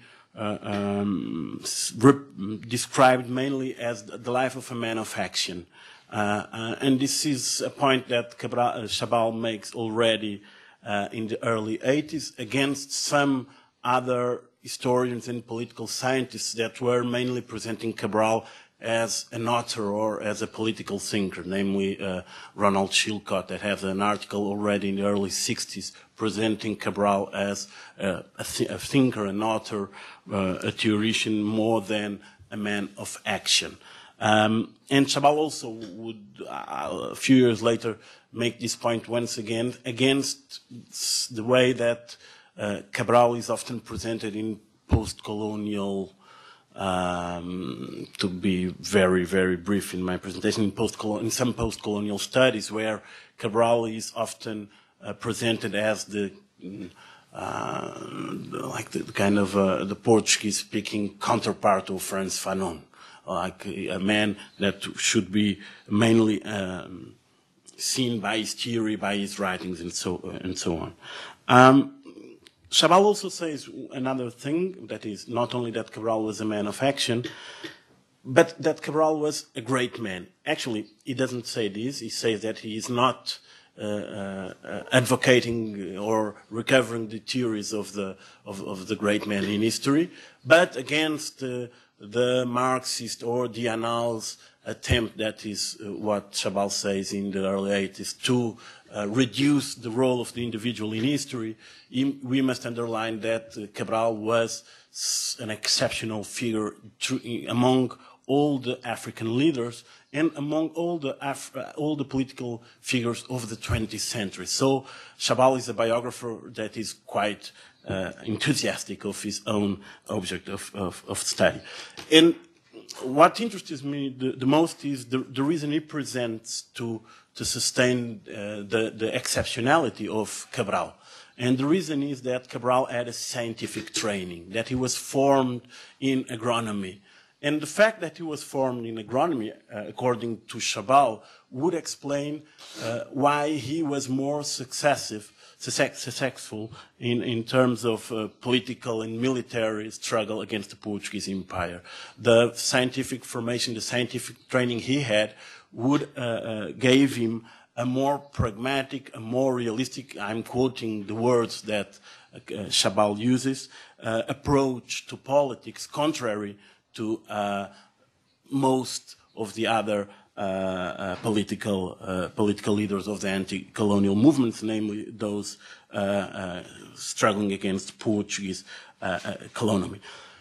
described mainly as the life of a man of action. And this is a point that Chabal makes already in the early 80s against some other historians and political scientists that were mainly presenting Cabral as an author or as a political thinker, namely Ronald Chilcott, that has an article already in the early 60s presenting Cabral as a thinker, an author, a theoretician, more than a man of action. And Chabal also would, a few years later, make this point once again against the way that Cabral is often presented in post-colonial to be very, very brief in my presentation, in some post-colonial studies where Cabral is often presented as the kind of the Portuguese-speaking counterpart of Frantz Fanon, like a man that should be mainly seen by his theory, by his writings, and so on. Chabal also says another thing, that is not only that Cabral was a man of action, but that Cabral was a great man. Actually, he doesn't say this. He says that he is not advocating or recovering the theories of the great men in history, but against the Marxist or the Annals attempt, that is what Chabal says in the early 80s, to reduce the role of the individual in history. We must underline that Cabral was an exceptional figure among all the African leaders and among all the political figures of the 20th century. So Chabal is a biographer that is quite enthusiastic of his own object of study. And what interests me the most is the reason he presents to sustain the exceptionality of Cabral. And the reason is that Cabral had a scientific training, that he was formed in agronomy. And the fact that he was formed in agronomy, according to Chabal, would explain why he was more successful in terms of political and military struggle against the Portuguese Empire. The scientific formation, the scientific training he had would gave him a more pragmatic, a more realistic, I'm quoting the words that Chabal uses, approach to politics, contrary to most of the other political leaders of the anti-colonial movements, namely those struggling against Portuguese colony.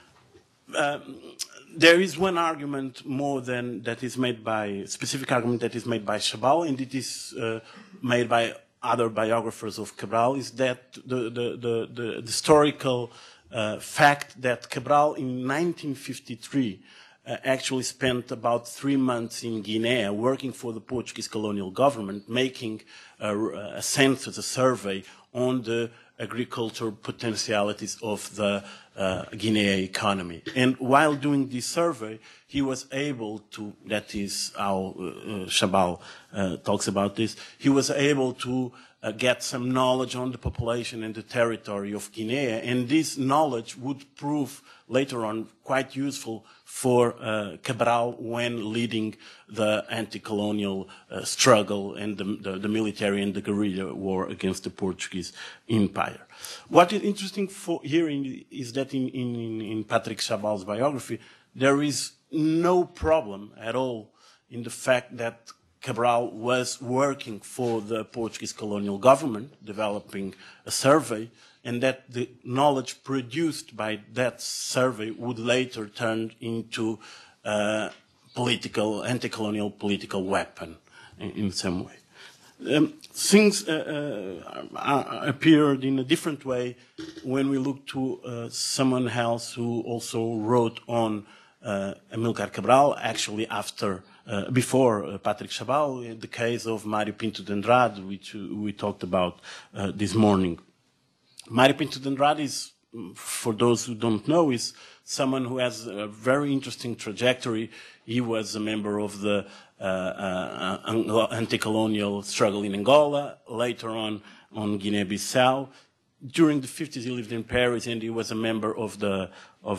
There is one argument more than that is made by specific argument that is made by Chabal, and it is made by other biographers of Cabral, is that the historical fact that Cabral in 1953 actually spent about 3 months in Guinea working for the Portuguese colonial government, making a census, a survey on the agricultural potentialities of the Guinea economy. And while doing this survey, he was able to, that is how Chabal talks about this, he was able to get some knowledge on the population and the territory of Guinea, and this knowledge would prove later on quite useful for Cabral when leading the anti-colonial struggle and the military and the guerrilla war against the Portuguese Empire. What is interesting for hearing is that in Patrick Chabal's biography, there is no problem at all in the fact that Cabral was working for the Portuguese colonial government, developing a survey, and that the knowledge produced by that survey would later turn into a political, anti-colonial political weapon in some way. Things appeared in a different way when we look to someone else who also wrote on Amilcar Cabral, actually after before Patrick Chabal, in the case of Mário Pinto de Andrade, which we talked about this morning. Mário Pinto de Andrade is, for those who don't know, is someone who has a very interesting trajectory. He was a member of the anti-colonial struggle in Angola, later on Guinea-Bissau. During the 50s, he lived in Paris, and he was a member of the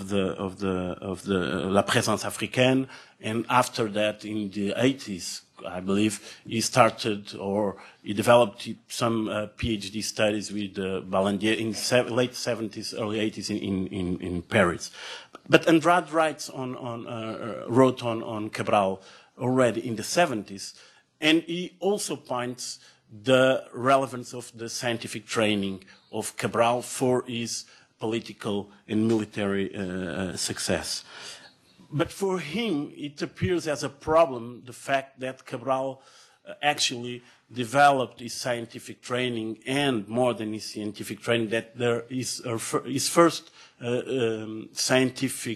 La Présence Africaine. And after that, in the 80s, I believe, he started or he developed some PhD studies with Ballandier in late 70s, early 80s in Paris. But Andrade wrote on Cabral already in the 70s, and he also points the relevance of the scientific training of Cabral for his political and military success. But for him, it appears as a problem, the fact that Cabral actually developed his scientific training, and more than his scientific training, that there is his first scientific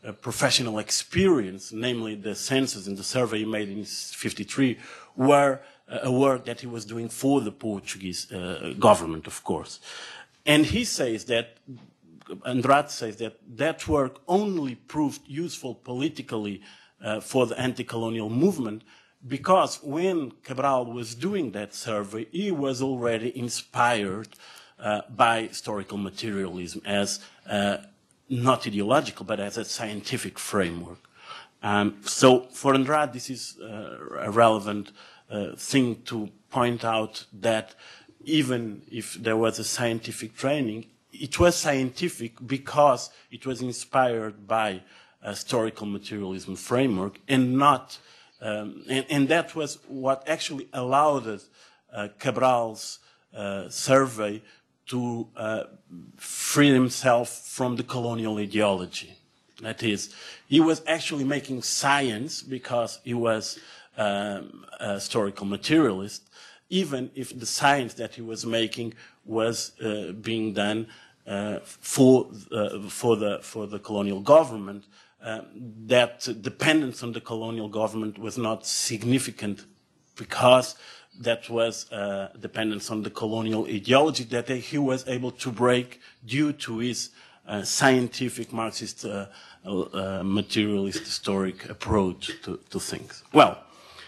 professional experience, namely the census and the survey he made in 1953, were a work that he was doing for the Portuguese government, of course. And he says that, Andrade says that that work only proved useful politically for the anti-colonial movement because when Cabral was doing that survey, he was already inspired by historical materialism as not ideological, but as a scientific framework. So for Andrade, this is a relevant thing to point out that even if there was a scientific training, it was scientific because it was inspired by a historical materialism framework and not, and that was what actually allowed Cabral's survey to free himself from the colonial ideology. That is, he was actually making science because he was a historical materialist, even if the science that he was making was being done for the colonial government. That dependence on the colonial government was not significant because that was dependence on the colonial ideology that he was able to break due to his scientific Marxist materialist historic approach to things. Well,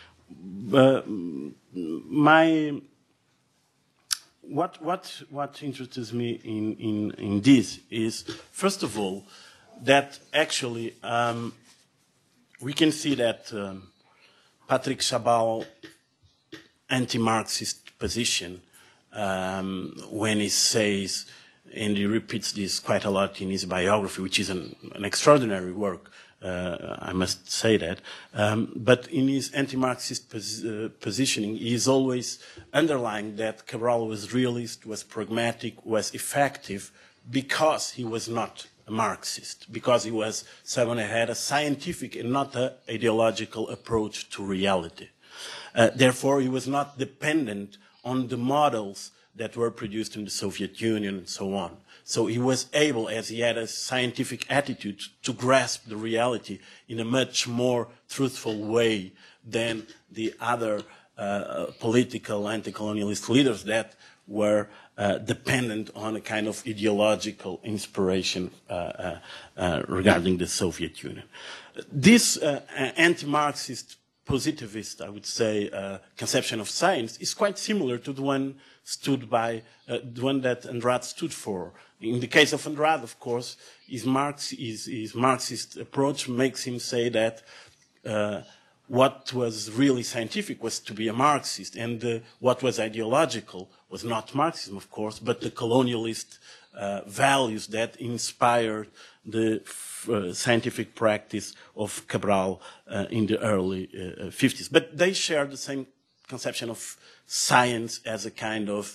what interests me in this is, first of all, that actually we can see that Patrick Chabal anti-Marxist position when he says, and he repeats this quite a lot in his biography, which is an extraordinary work, I must say that. But in his anti-Marxist positioning, he is always underlying that Cabral was realist, was pragmatic, was effective, because he was not a Marxist, because he was someone who had a scientific and not an ideological approach to reality. Therefore, he was not dependent on the models that were produced in the Soviet Union and so on. So he was able, as he had a scientific attitude, to grasp the reality in a much more truthful way than the other political anti-colonialist leaders that were dependent on a kind of ideological inspiration regarding the Soviet Union. This anti-Marxist positivist, I would say, conception of science is quite similar to the one the one that Andrade stood for. In the case of Andrade, of course, his Marxist approach makes him say that what was really scientific was to be a Marxist, and what was ideological was not Marxism, of course, but the colonialist values that inspired the scientific practice of Cabral in the early 50s. But they share the same conception of science as a kind of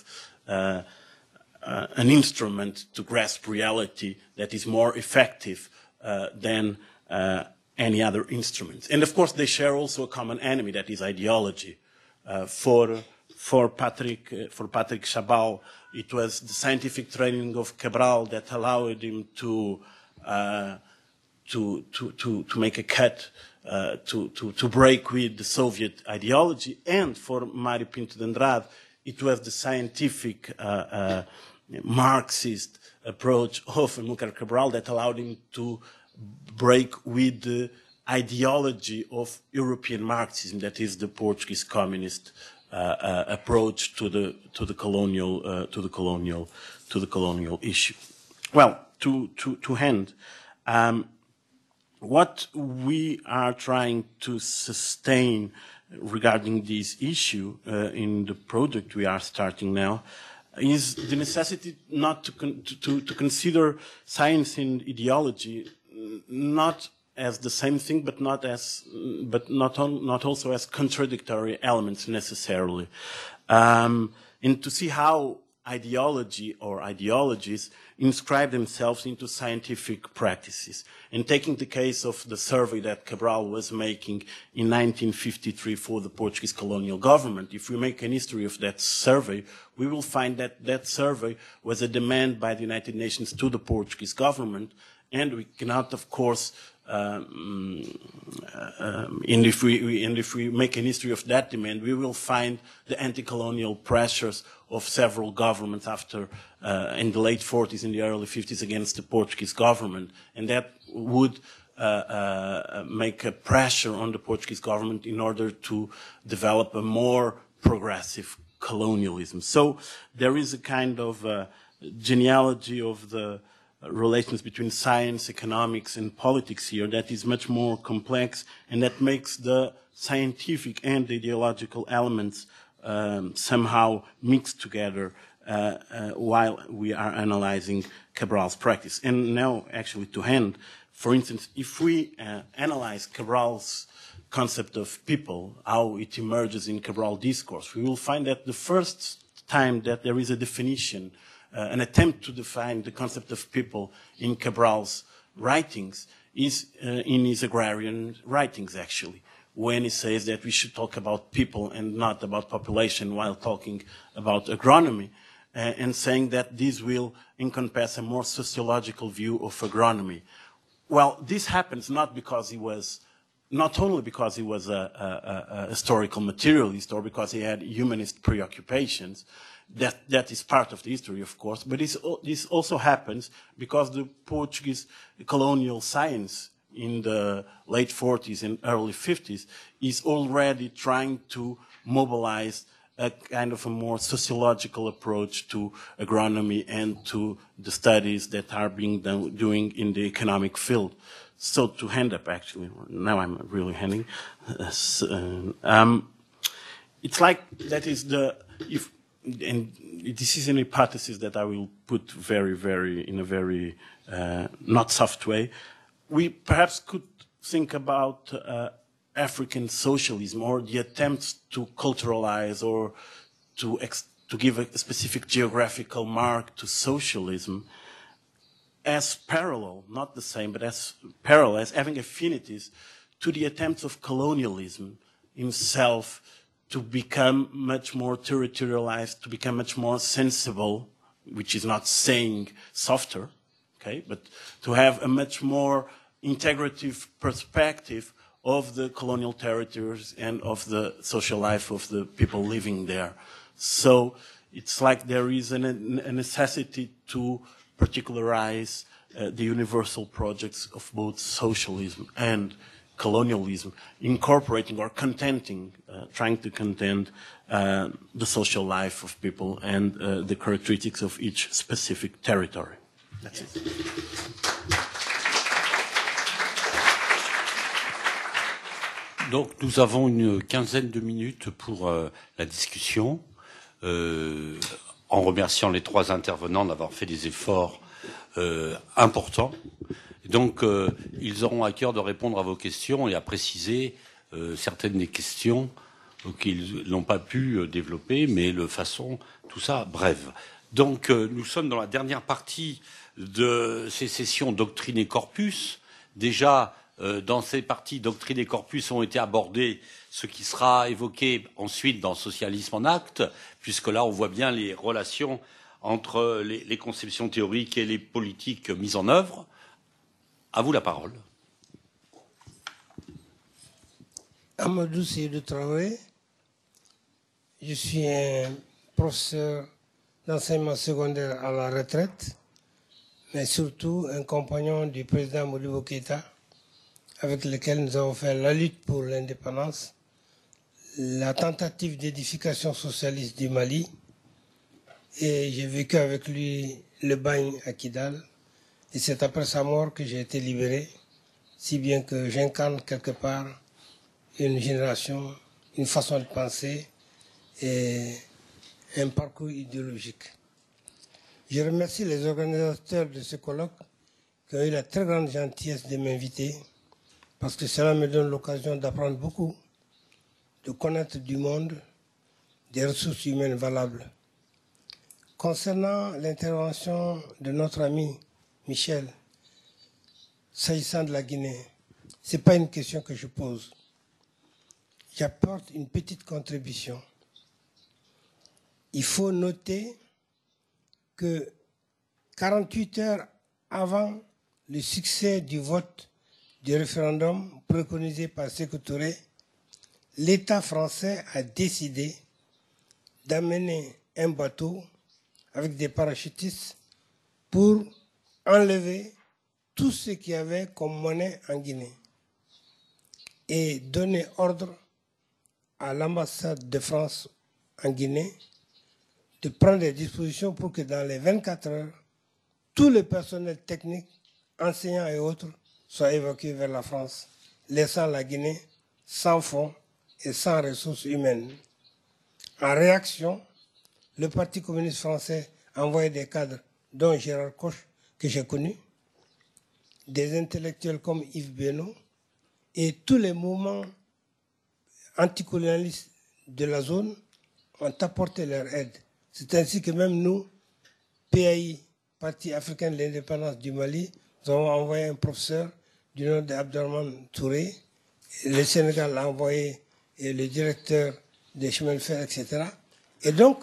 an instrument to grasp reality that is more effective than any other instrument. And of course, they share also a common enemy, that is ideology. For Patrick Chabal, it was the scientific training of Cabral that allowed him to make a cut, to break with the Soviet ideology. And for Mário Pinto de Andrade, it was the scientific Marxist approach of Amílcar Cabral that allowed him to break with the ideology of European Marxism, that is the Portuguese communist approach to the colonial issue. Well, to end, what we are trying to sustain regarding this issue in the project we are starting now is the necessity not to consider science and ideology not as the same thing, but not also as contradictory elements necessarily, and to see how ideology or ideologies inscribe themselves into scientific practices. And taking the case of the survey that Cabral was making in 1953 for the Portuguese colonial government, if we make an history of that survey, we will find that that survey was a demand by the United Nations to the Portuguese government, and we cannot, of course, and if we make a history of that demand, we will find the anti-colonial pressures of several governments after, in the late 40s, in the early 50s, against the Portuguese government, and that would make a pressure on the Portuguese government in order to develop a more progressive colonialism. So there is a kind of genealogy of the relations between science, economics, and politics here that is much more complex, and that makes the scientific and ideological elements somehow mixed together while we are analyzing Cabral's practice. And now, actually, to end, for instance, if we analyze Cabral's concept of people, how it emerges in Cabral discourse, we will find that the first time that there is a definition, an attempt to define the concept of people in Cabral's writings is in his agrarian writings, actually, when he says that we should talk about people and not about population while talking about agronomy, and saying that this will encompass a more sociological view of agronomy. Well, this happens not only because he was a historical materialist or because he had humanist preoccupations. That is part of the history, of course, but this also happens because the Portuguese colonial science in the late 40s and early 50s is already trying to mobilize a kind of a more sociological approach to agronomy and to the studies that are being doing in the economic field. So to hand up, actually, now I'm really handing. It's like that is and this is an hypothesis that I will put in a very not soft way. We perhaps could think about African socialism or the attempts to culturalize or to give a specific geographical mark to socialism as parallel, not the same, but as parallel, as having affinities to the attempts of colonialism himself to become much more territorialized, to become much more sensible, which is not saying softer, okay, but to have a much more integrative perspective of the colonial territories and of the social life of the people living there. So it's like there is a necessity to particularize the universal projects of both socialism and colonialism, incorporating or contenting, trying to content the social life of people and the characteristics of each specific territory. That's it. Donc nous avons une quinzaine de minutes pour la discussion, en remerciant les trois intervenants d'avoir fait des efforts importants. Donc, ils auront à cœur de répondre à vos questions et à préciser certaines des questions qu'ils n'ont pas pu développer, mais de façon, tout ça, brève. Donc, nous sommes dans la dernière partie de ces sessions Doctrine et Corpus. Déjà, dans ces parties Doctrine et Corpus ont été abordés ce qui sera évoqué ensuite dans Socialisme en acte, puisque là, on voit bien les relations entre les conceptions théoriques et les politiques mises en œuvre. À vous la parole. Amadou Seydou Traoré, je suis un professeur d'enseignement secondaire à la retraite, mais surtout un compagnon du président Modibo Keïta, avec lequel nous avons fait la lutte pour l'indépendance, la tentative d'édification socialiste du Mali, et j'ai vécu avec lui le bagne à Kidal. Et c'est après sa mort que j'ai été libéré, si bien que j'incarne quelque part une génération, une façon de penser et un parcours idéologique. Je remercie les organisateurs de ce colloque qui ont eu la très grande gentillesse de m'inviter, parce que cela me donne l'occasion d'apprendre beaucoup, de connaître du monde, des ressources humaines valables. Concernant l'intervention de notre ami Michel, s'agissant de la Guinée, ce n'est pas une question que je pose. J'apporte une petite contribution. Il faut noter que 48 heures avant le succès du vote du référendum préconisé par Sékou Touré, l'État français a décidé d'amener un bateau avec des parachutistes pour enlever tout ce qu'il y avait comme monnaie en Guinée et donner ordre à l'ambassade de France en Guinée de prendre des dispositions pour que dans les 24 heures, tout le personnel technique, enseignants et autres, soit évacué vers la France, laissant la Guinée sans fonds et sans ressources humaines. En réaction, le Parti communiste français a envoyé des cadres, dont Gérard Koch, que j'ai connu, des intellectuels comme Yves Benoît, et tous les mouvements anticolonialistes de la zone ont apporté leur aide. C'est ainsi que même nous, PAI, Parti africain de l'indépendance du Mali, nous avons envoyé un professeur du nom d'Abdelrahman Touré. Le Sénégal a envoyé le directeur des chemins de fer, etc. Et donc,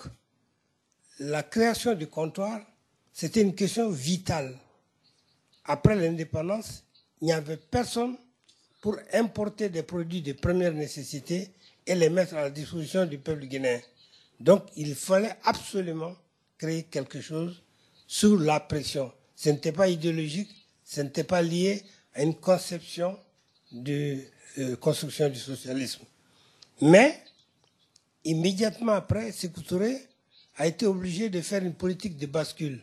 la création du comptoir, c'était une question vitale. Après l'indépendance, il n'y avait personne pour importer des produits de première nécessité et les mettre à la disposition du peuple guinéen. Donc, il fallait absolument créer quelque chose sous la pression. Ce n'était pas idéologique, ce n'était pas lié à une conception de construction du socialisme. Mais, immédiatement après, Sékou Touré a été obligé de faire une politique de bascule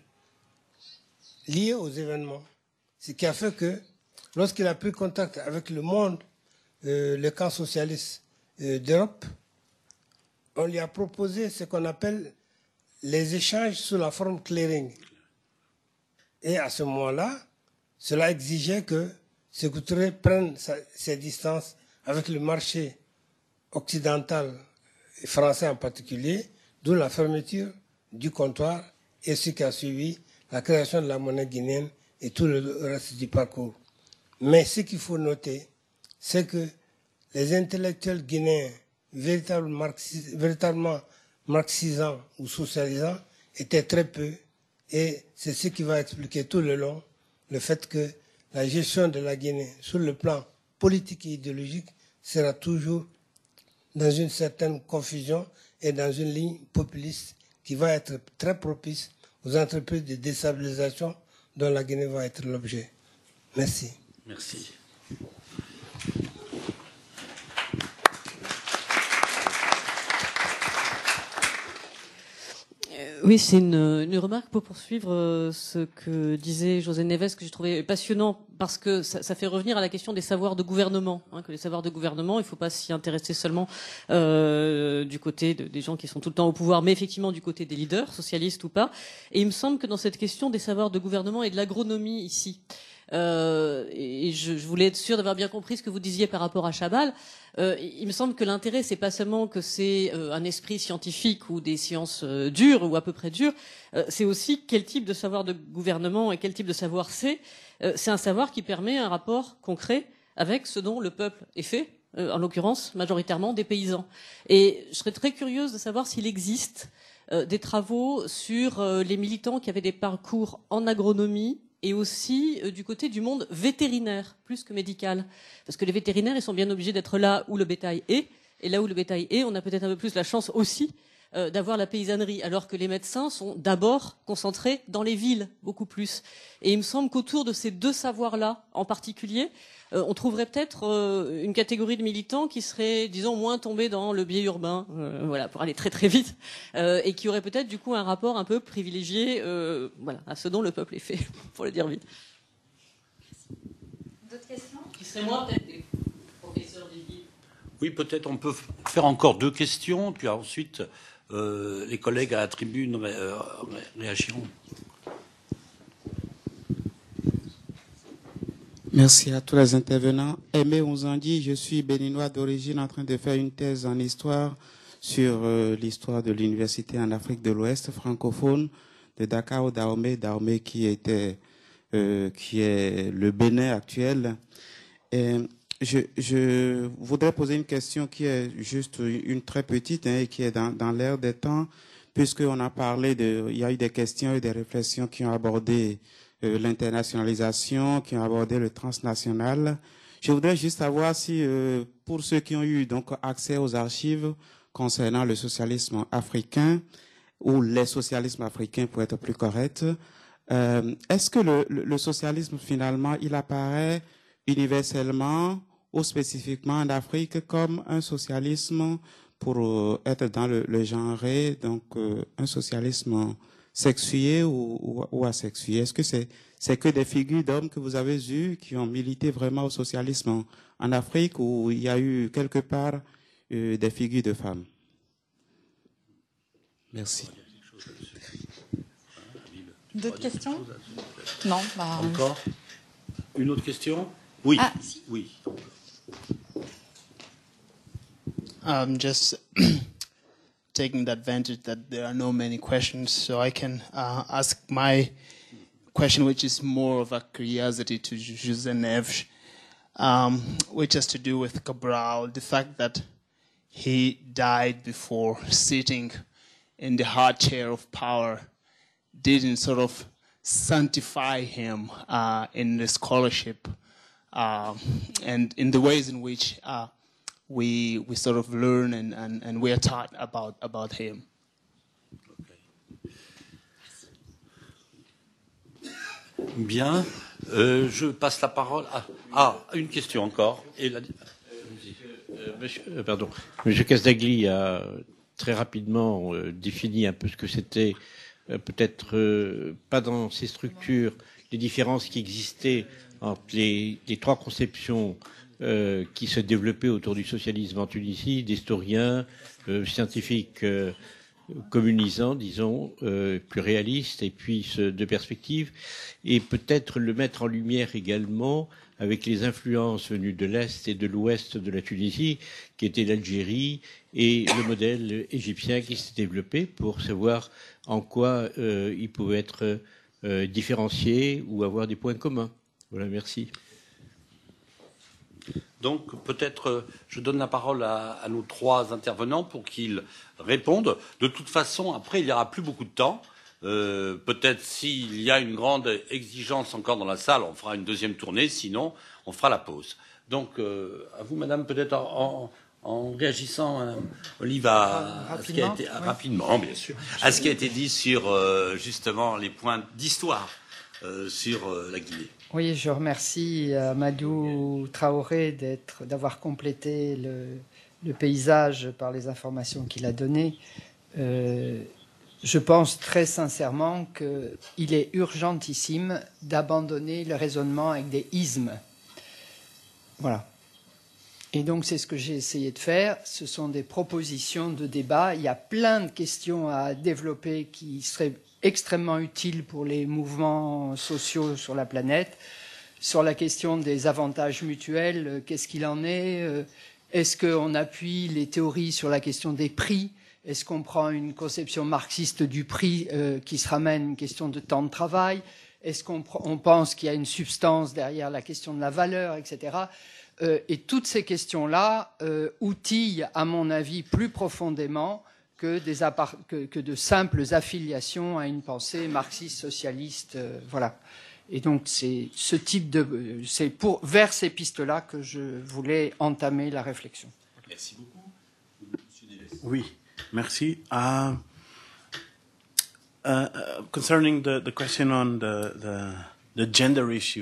liée aux événements. Ce qui a fait que, lorsqu'il a pris contact avec le monde, le camp socialiste d'Europe, on lui a proposé ce qu'on appelle les échanges sous la forme clearing. Et à ce moment-là, cela exigeait que Sékou Touré prenne ses distances avec le marché occidental et français en particulier, d'où la fermeture du comptoir et ce qui a suivi, la création de la monnaie guinéenne et tout le reste du parcours. Mais ce qu'il faut noter, c'est que les intellectuels guinéens véritablement marxisants ou socialisants étaient très peu, et c'est ce qui va expliquer tout le long le fait que la gestion de la Guinée sur le plan politique et idéologique sera toujours dans une certaine confusion et dans une ligne populiste qui va être très propice aux entreprises de déstabilisation dont la Guinée va être l'objet. Merci. Merci. Oui, c'est une remarque pour poursuivre ce que disait José Neves, que j'ai trouvé passionnant, parce que ça fait revenir à la question des savoirs de gouvernement. Que les savoirs de gouvernement, il ne faut pas s'y intéresser seulement du côté des gens qui sont tout le temps au pouvoir, mais effectivement du côté des leaders, socialistes ou pas. Et il me semble que dans cette question des savoirs de gouvernement et de l'agronomie ici, et je voulais être sûr d'avoir bien compris ce que vous disiez par rapport à Chabal. Il me semble que l'intérêt, c'est pas seulement que c'est un esprit scientifique ou des sciences dures ou à peu près dures, c'est aussi quel type de savoir de gouvernement et quel type de savoir c'est. C'est un savoir qui permet un rapport concret avec ce dont le peuple est fait, en l'occurrence majoritairement des paysans. Et je serais très curieuse de savoir s'il existe des travaux sur les militants qui avaient des parcours en agronomie, et aussi du côté du monde vétérinaire, plus que médical. Parce que les vétérinaires, ils sont bien obligés d'être là où le bétail est, et là où le bétail est, on a peut-être un peu plus la chance aussi d'avoir la paysannerie, alors que les médecins sont d'abord concentrés dans les villes, beaucoup plus. Et il me semble qu'autour de ces deux savoirs-là, en particulier, on trouverait peut-être une catégorie de militants qui seraient, disons, moins tombés dans le biais urbain, voilà, pour aller très très vite, et qui auraient peut-être du coup un rapport un peu privilégié, voilà, à ce dont le peuple est fait, pour le dire vite. D'autres questions ? Qui seraient moins peut-être des professeurs des villes. Oui, peut-être on peut faire encore 2 questions, puis ensuite les collègues à la tribune réagiront. Merci à tous les intervenants. Aimé Ouzandi, je suis béninois d'origine en train de faire une thèse en histoire sur l'histoire de l'université en Afrique de l'Ouest francophone de Dakar au Dahomey, Dahomey qui est le Bénin actuel. Et je voudrais poser une question qui est juste une très petite et qui est dans l'air des temps, puisqu'on a parlé il y a eu des questions et des réflexions qui ont abordé l'internationalisation, qui ont abordé le transnational. Je voudrais juste savoir si, pour ceux qui ont eu donc accès aux archives concernant le socialisme africain, ou les socialismes africains pour être plus correct, est-ce que le socialisme finalement, il apparaît universellement ou spécifiquement en Afrique comme un socialisme pour être dans le genré, donc un socialisme sexué ou asexué? Est-ce que c'est que des figures d'hommes que vous avez eues qui ont milité vraiment au socialisme en Afrique, ou il y a eu quelque part des figures de femmes? Merci. D'autres questions? Non. Encore une autre question? Oui. Ah, si. Oui. Just taking the advantage that there are no many questions, so I can ask my question, which is more of a curiosity to José Neves, which has to do with Cabral, the fact that he died before sitting in the hard chair of power didn't sort of sanctify him in the scholarship and in the ways in which we sort of learn and we are taught about him. Bien, je passe la parole à une question encore. Et Monsieur Casdagli a très rapidement défini un peu ce que c'était, peut-être pas dans ces structures, les différences qui existaient entre les trois conceptions qui se développaient autour du socialisme en Tunisie, d'historiens, scientifiques communisants, disons, plus réalistes, et puis de perspectives, et peut-être le mettre en lumière également avec les influences venues de l'Est et de l'Ouest de la Tunisie, qui était l'Algérie, et le modèle égyptien qui s'est développé pour savoir en quoi il pouvait être différencié ou avoir des points communs. Voilà, merci. Donc, peut-être, je donne la parole à nos trois intervenants pour qu'ils répondent. De toute façon, après, il n'y aura plus beaucoup de temps. Peut-être s'il y a une grande exigence encore dans la salle, on fera une deuxième tournée. Sinon, on fera la pause. Donc, à vous, madame, peut-être en réagissant, Olive, à ce qui a été, rapidement, bien sûr, à ce qui a été dit sur, justement, les points d'histoire sur la Guinée. Oui, je remercie Amadou Traoré d'avoir complété le paysage par les informations qu'il a données. Je pense très sincèrement qu'il est urgentissime d'abandonner le raisonnement avec des ismes. Voilà. Et donc, c'est ce que j'ai essayé de faire. Ce sont des propositions de débat. Il y a plein de questions à développer qui seraient extrêmement utiles pour les mouvements sociaux sur la planète. Sur la question des avantages mutuels, qu'est-ce qu'il en est? Est-ce qu'on appuie les théories sur la question des prix? Est-ce qu'on prend une conception marxiste du prix qui se ramène à une question de temps de travail? Est-ce qu'on pense qu'il y a une substance derrière la question de la valeur, etc. Et toutes ces questions-là outillent, à mon avis, plus profondément que de simples affiliations à une pensée marxiste-socialiste. Voilà. Et donc, c'est ce type c'est vers ces pistes-là que je voulais entamer la réflexion. Merci beaucoup. Oui, merci. Concerning the question on the gender issue,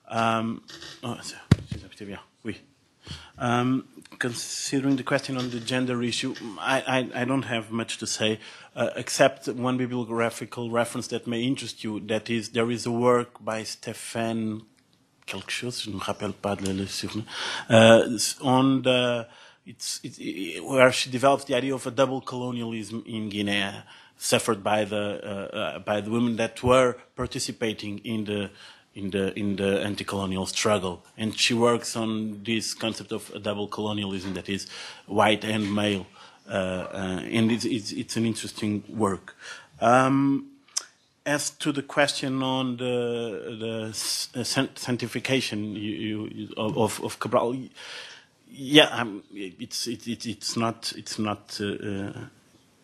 considering the question on the gender issue, I don't have much to say, except one bibliographical reference that may interest you. That is, there is a work by Stéphane quelque chose, je ne me rappelle pas le surnom, on where she develops the idea of a double colonialism in Guinea, suffered by the women that were participating in the anti-colonial struggle, and she works on this concept of a double colonialism that is white and male, and it's an interesting work. As to the question on the sanctification of Cabral, yeah, it's not.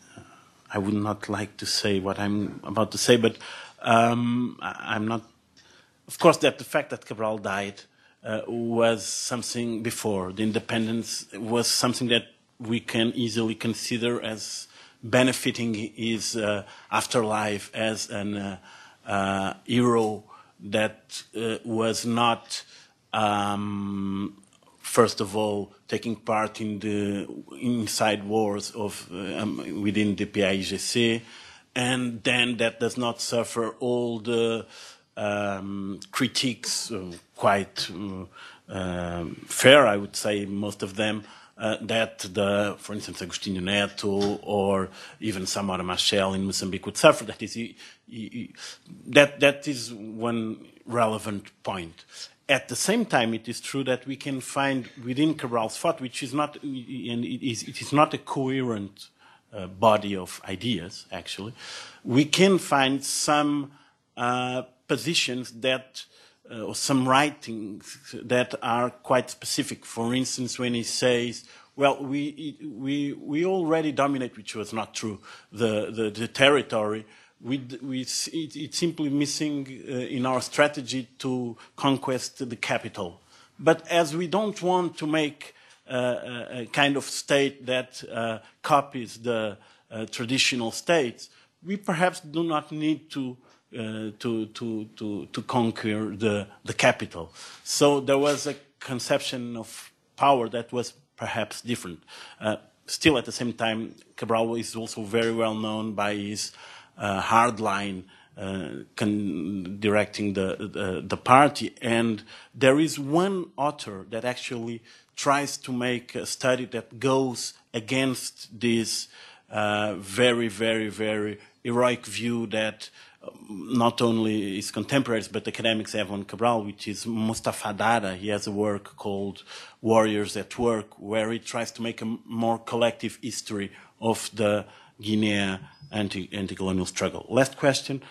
I would not like to say what I'm about to say, but I'm not of course, that the fact that Cabral died was something before. The independence was something that we can easily consider as benefiting his afterlife as an hero that was not, first of all, taking part in the inside wars of within the PAIGC, and then that does not suffer all the critiques, quite fair, I would say, most of them, that for instance, Agostinho Neto or even Samora Machel in Mozambique would suffer. That is, that is one relevant point. At the same time, it is true that we can find within Cabral's thought, which is not, and it is not a coherent body of ideas, actually, we can find some positions that, or some writings that are quite specific. For instance, when he says, well, we already dominate, which was not true, the territory. It's simply missing in our strategy to conquest the capital. But as we don't want to make a kind of state that copies the traditional states, we perhaps do not need to conquer the capital. So there was a conception of power that was perhaps different. Still, at the same time, Cabral is also very well known by his hard line directing the party. And there is one author that actually tries to make a study that goes against this very, very, very heroic view that not only his contemporaries but academics have on Cabral, which is Mustafa Dada. He has a work called Warriors at Work, where he tries to make a more collective history of the Guinea anti-colonial struggle. Last question.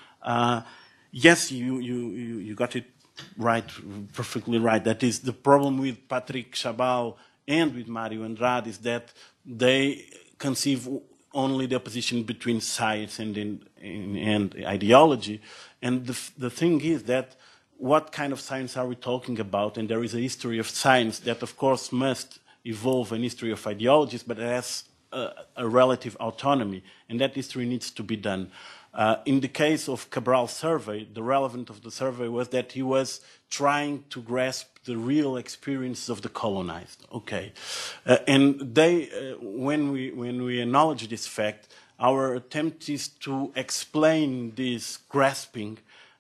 Yes, you got it right, perfectly right. That is, the problem with Patrick Chabal and with Mario Andrade is that they conceive only the opposition between science and ideology. And the thing is that what kind of science are we talking about? And there is a history of science that, of course, must evolve an history of ideologies, but it has a relative autonomy, and that history needs to be done. In the case of Cabral's survey, the relevance of the survey was that he was trying to grasp the real experiences of the colonized. Okay, and when we acknowledge this fact, our attempt is to explain this grasping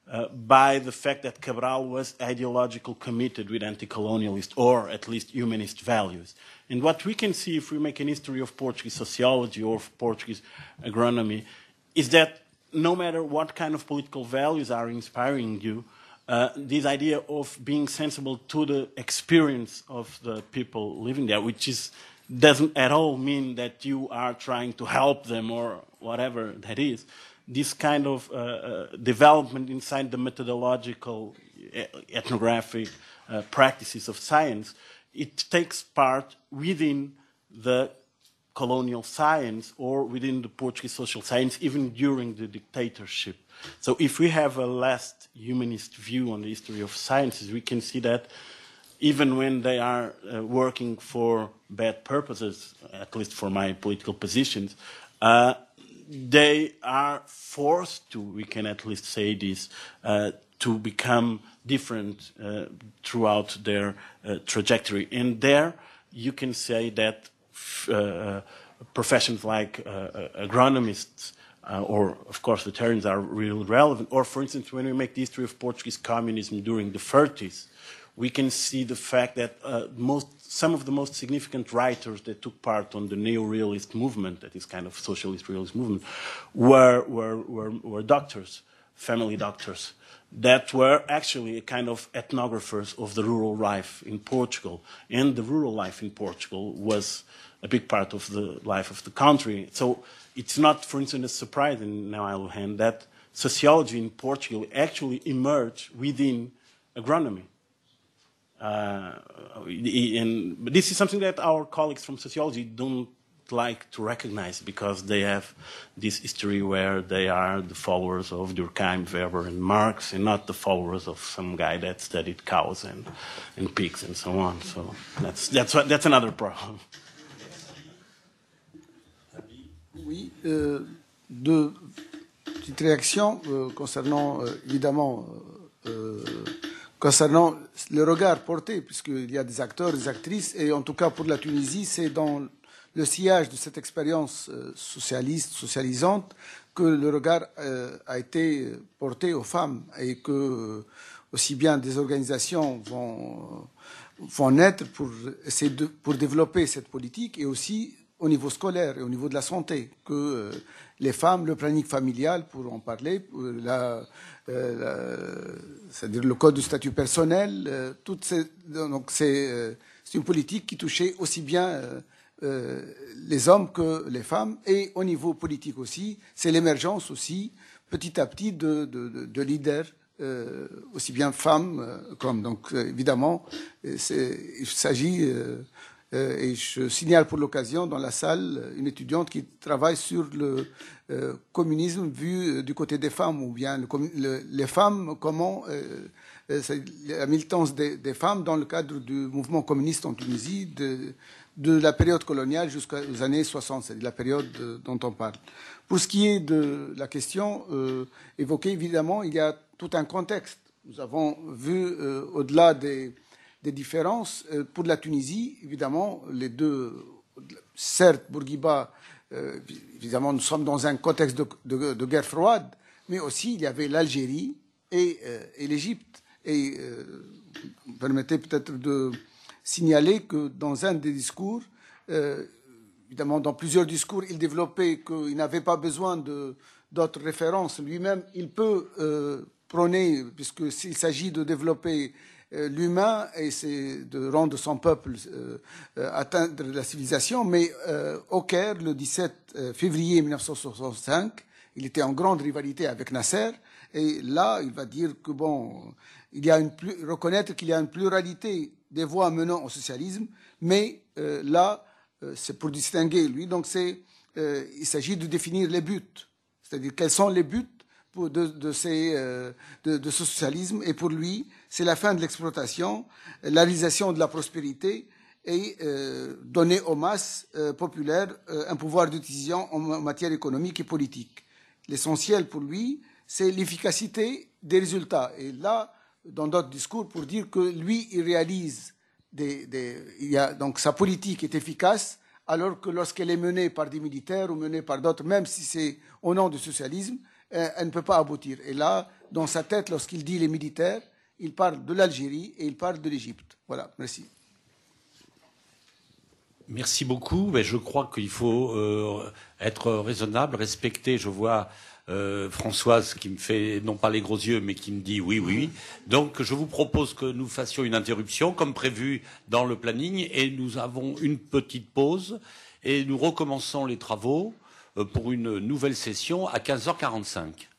by the fact that Cabral was ideologically committed with anti-colonialist or at least humanist values. And what we can see if we make an history of Portuguese sociology or of Portuguese agronomy is that no matter what kind of political values are inspiring you, this idea of being sensible to the experience of the people living there, which doesn't at all mean that you are trying to help them or whatever that is, this kind of development inside the methodological, ethnographic practices of science, it takes part within the colonial science or within the Portuguese social science, even during the dictatorship. So if we have a last humanist view on the history of sciences, we can see that even when they are working for bad purposes, at least for my political positions, they are forced to, we can at least say this, to become different throughout their trajectory. And there you can say that professions like agronomists or, of course, veterans are really relevant. Or, for instance, when we make the history of Portuguese communism during the 30s, we can see the fact that some of the most significant writers that took part on the neo-realist movement, that is kind of socialist realist movement, were doctors, family doctors, that were actually a kind of ethnographers of the rural life in Portugal. And the rural life in Portugal was a big part of the life of the country. So it's not, for instance, a surprise in our hand that sociology in Portugal actually emerged within agronomy. But this is something that our colleagues from sociology don't like to recognize because they have this history where they are the followers of Durkheim, Weber, and Marx, and not the followers of some guy that studied cows and pigs and so on. So that's another problem. Oui, deux petites réactions concernant, évidemment, concernant le regard porté, puisqu'il y a des acteurs, des actrices, et en tout cas pour la Tunisie, c'est dans le sillage de cette expérience socialiste, socialisante, que le regard a été porté aux femmes, et que aussi bien des organisations vont naître pour essayer pour développer cette politique, et aussi au niveau scolaire et au niveau de la santé, que les femmes, le planning familial, pour en parler, c'est-à-dire le code du statut personnel, donc c'est une politique qui touchait aussi bien les hommes que les femmes, et au niveau politique aussi, c'est l'émergence aussi, petit à petit, de leaders, aussi bien femmes qu'hommes. Donc évidemment, il s'agit... et je signale pour l'occasion dans la salle une étudiante qui travaille sur le communisme vu du côté des femmes, ou bien les femmes, comment la militance des femmes dans le cadre du mouvement communiste en Tunisie de la période coloniale jusqu'aux années 60, c'est la période dont on parle. Pour ce qui est de la question évoquée, évidemment, il y a tout un contexte. Nous avons vu au-delà des différences. Pour la Tunisie, évidemment, les deux, certes, Bourguiba, évidemment, nous sommes dans un contexte de guerre froide, mais aussi il y avait l'Algérie et l'Égypte. Et vous permettez peut-être de signaler que dans un des discours, évidemment, dans plusieurs discours, il développait qu'il n'avait pas besoin d'autres références. Lui-même, il peut prôner, puisque s'il s'agit de développer l'humain, et c'est de rendre son peuple atteindre la civilisation, mais au Caire, le 17 février 1965, il était en grande rivalité avec Nasser, et là, il va dire que bon, reconnaître qu'il y a une pluralité des voies menant au socialisme, mais là, c'est pour distinguer lui. Donc il s'agit de définir les buts, c'est-à-dire quels sont les buts de ce socialisme, et pour lui, c'est la fin de l'exploitation, la réalisation de la prospérité, et donner aux masses populaires un pouvoir de décision en matière économique et politique. L'essentiel pour lui, c'est l'efficacité des résultats. Et là, dans d'autres discours, pour dire que lui, il réalise donc sa politique est efficace, alors que lorsqu'elle est menée par des militaires ou menée par d'autres, même si c'est au nom du socialisme, elle ne peut pas aboutir. Et là, dans sa tête, lorsqu'il dit les militaires, il parle de l'Algérie et il parle de l'Égypte. Voilà, merci. Merci beaucoup. Mais je crois qu'il faut être raisonnable, respecter. Je vois Françoise qui me fait, non pas les gros yeux, mais qui me dit oui, oui. Donc je vous propose que nous fassions une interruption, comme prévu dans le planning, et nous avons une petite pause, et nous recommençons les travaux pour une nouvelle session à 15h45.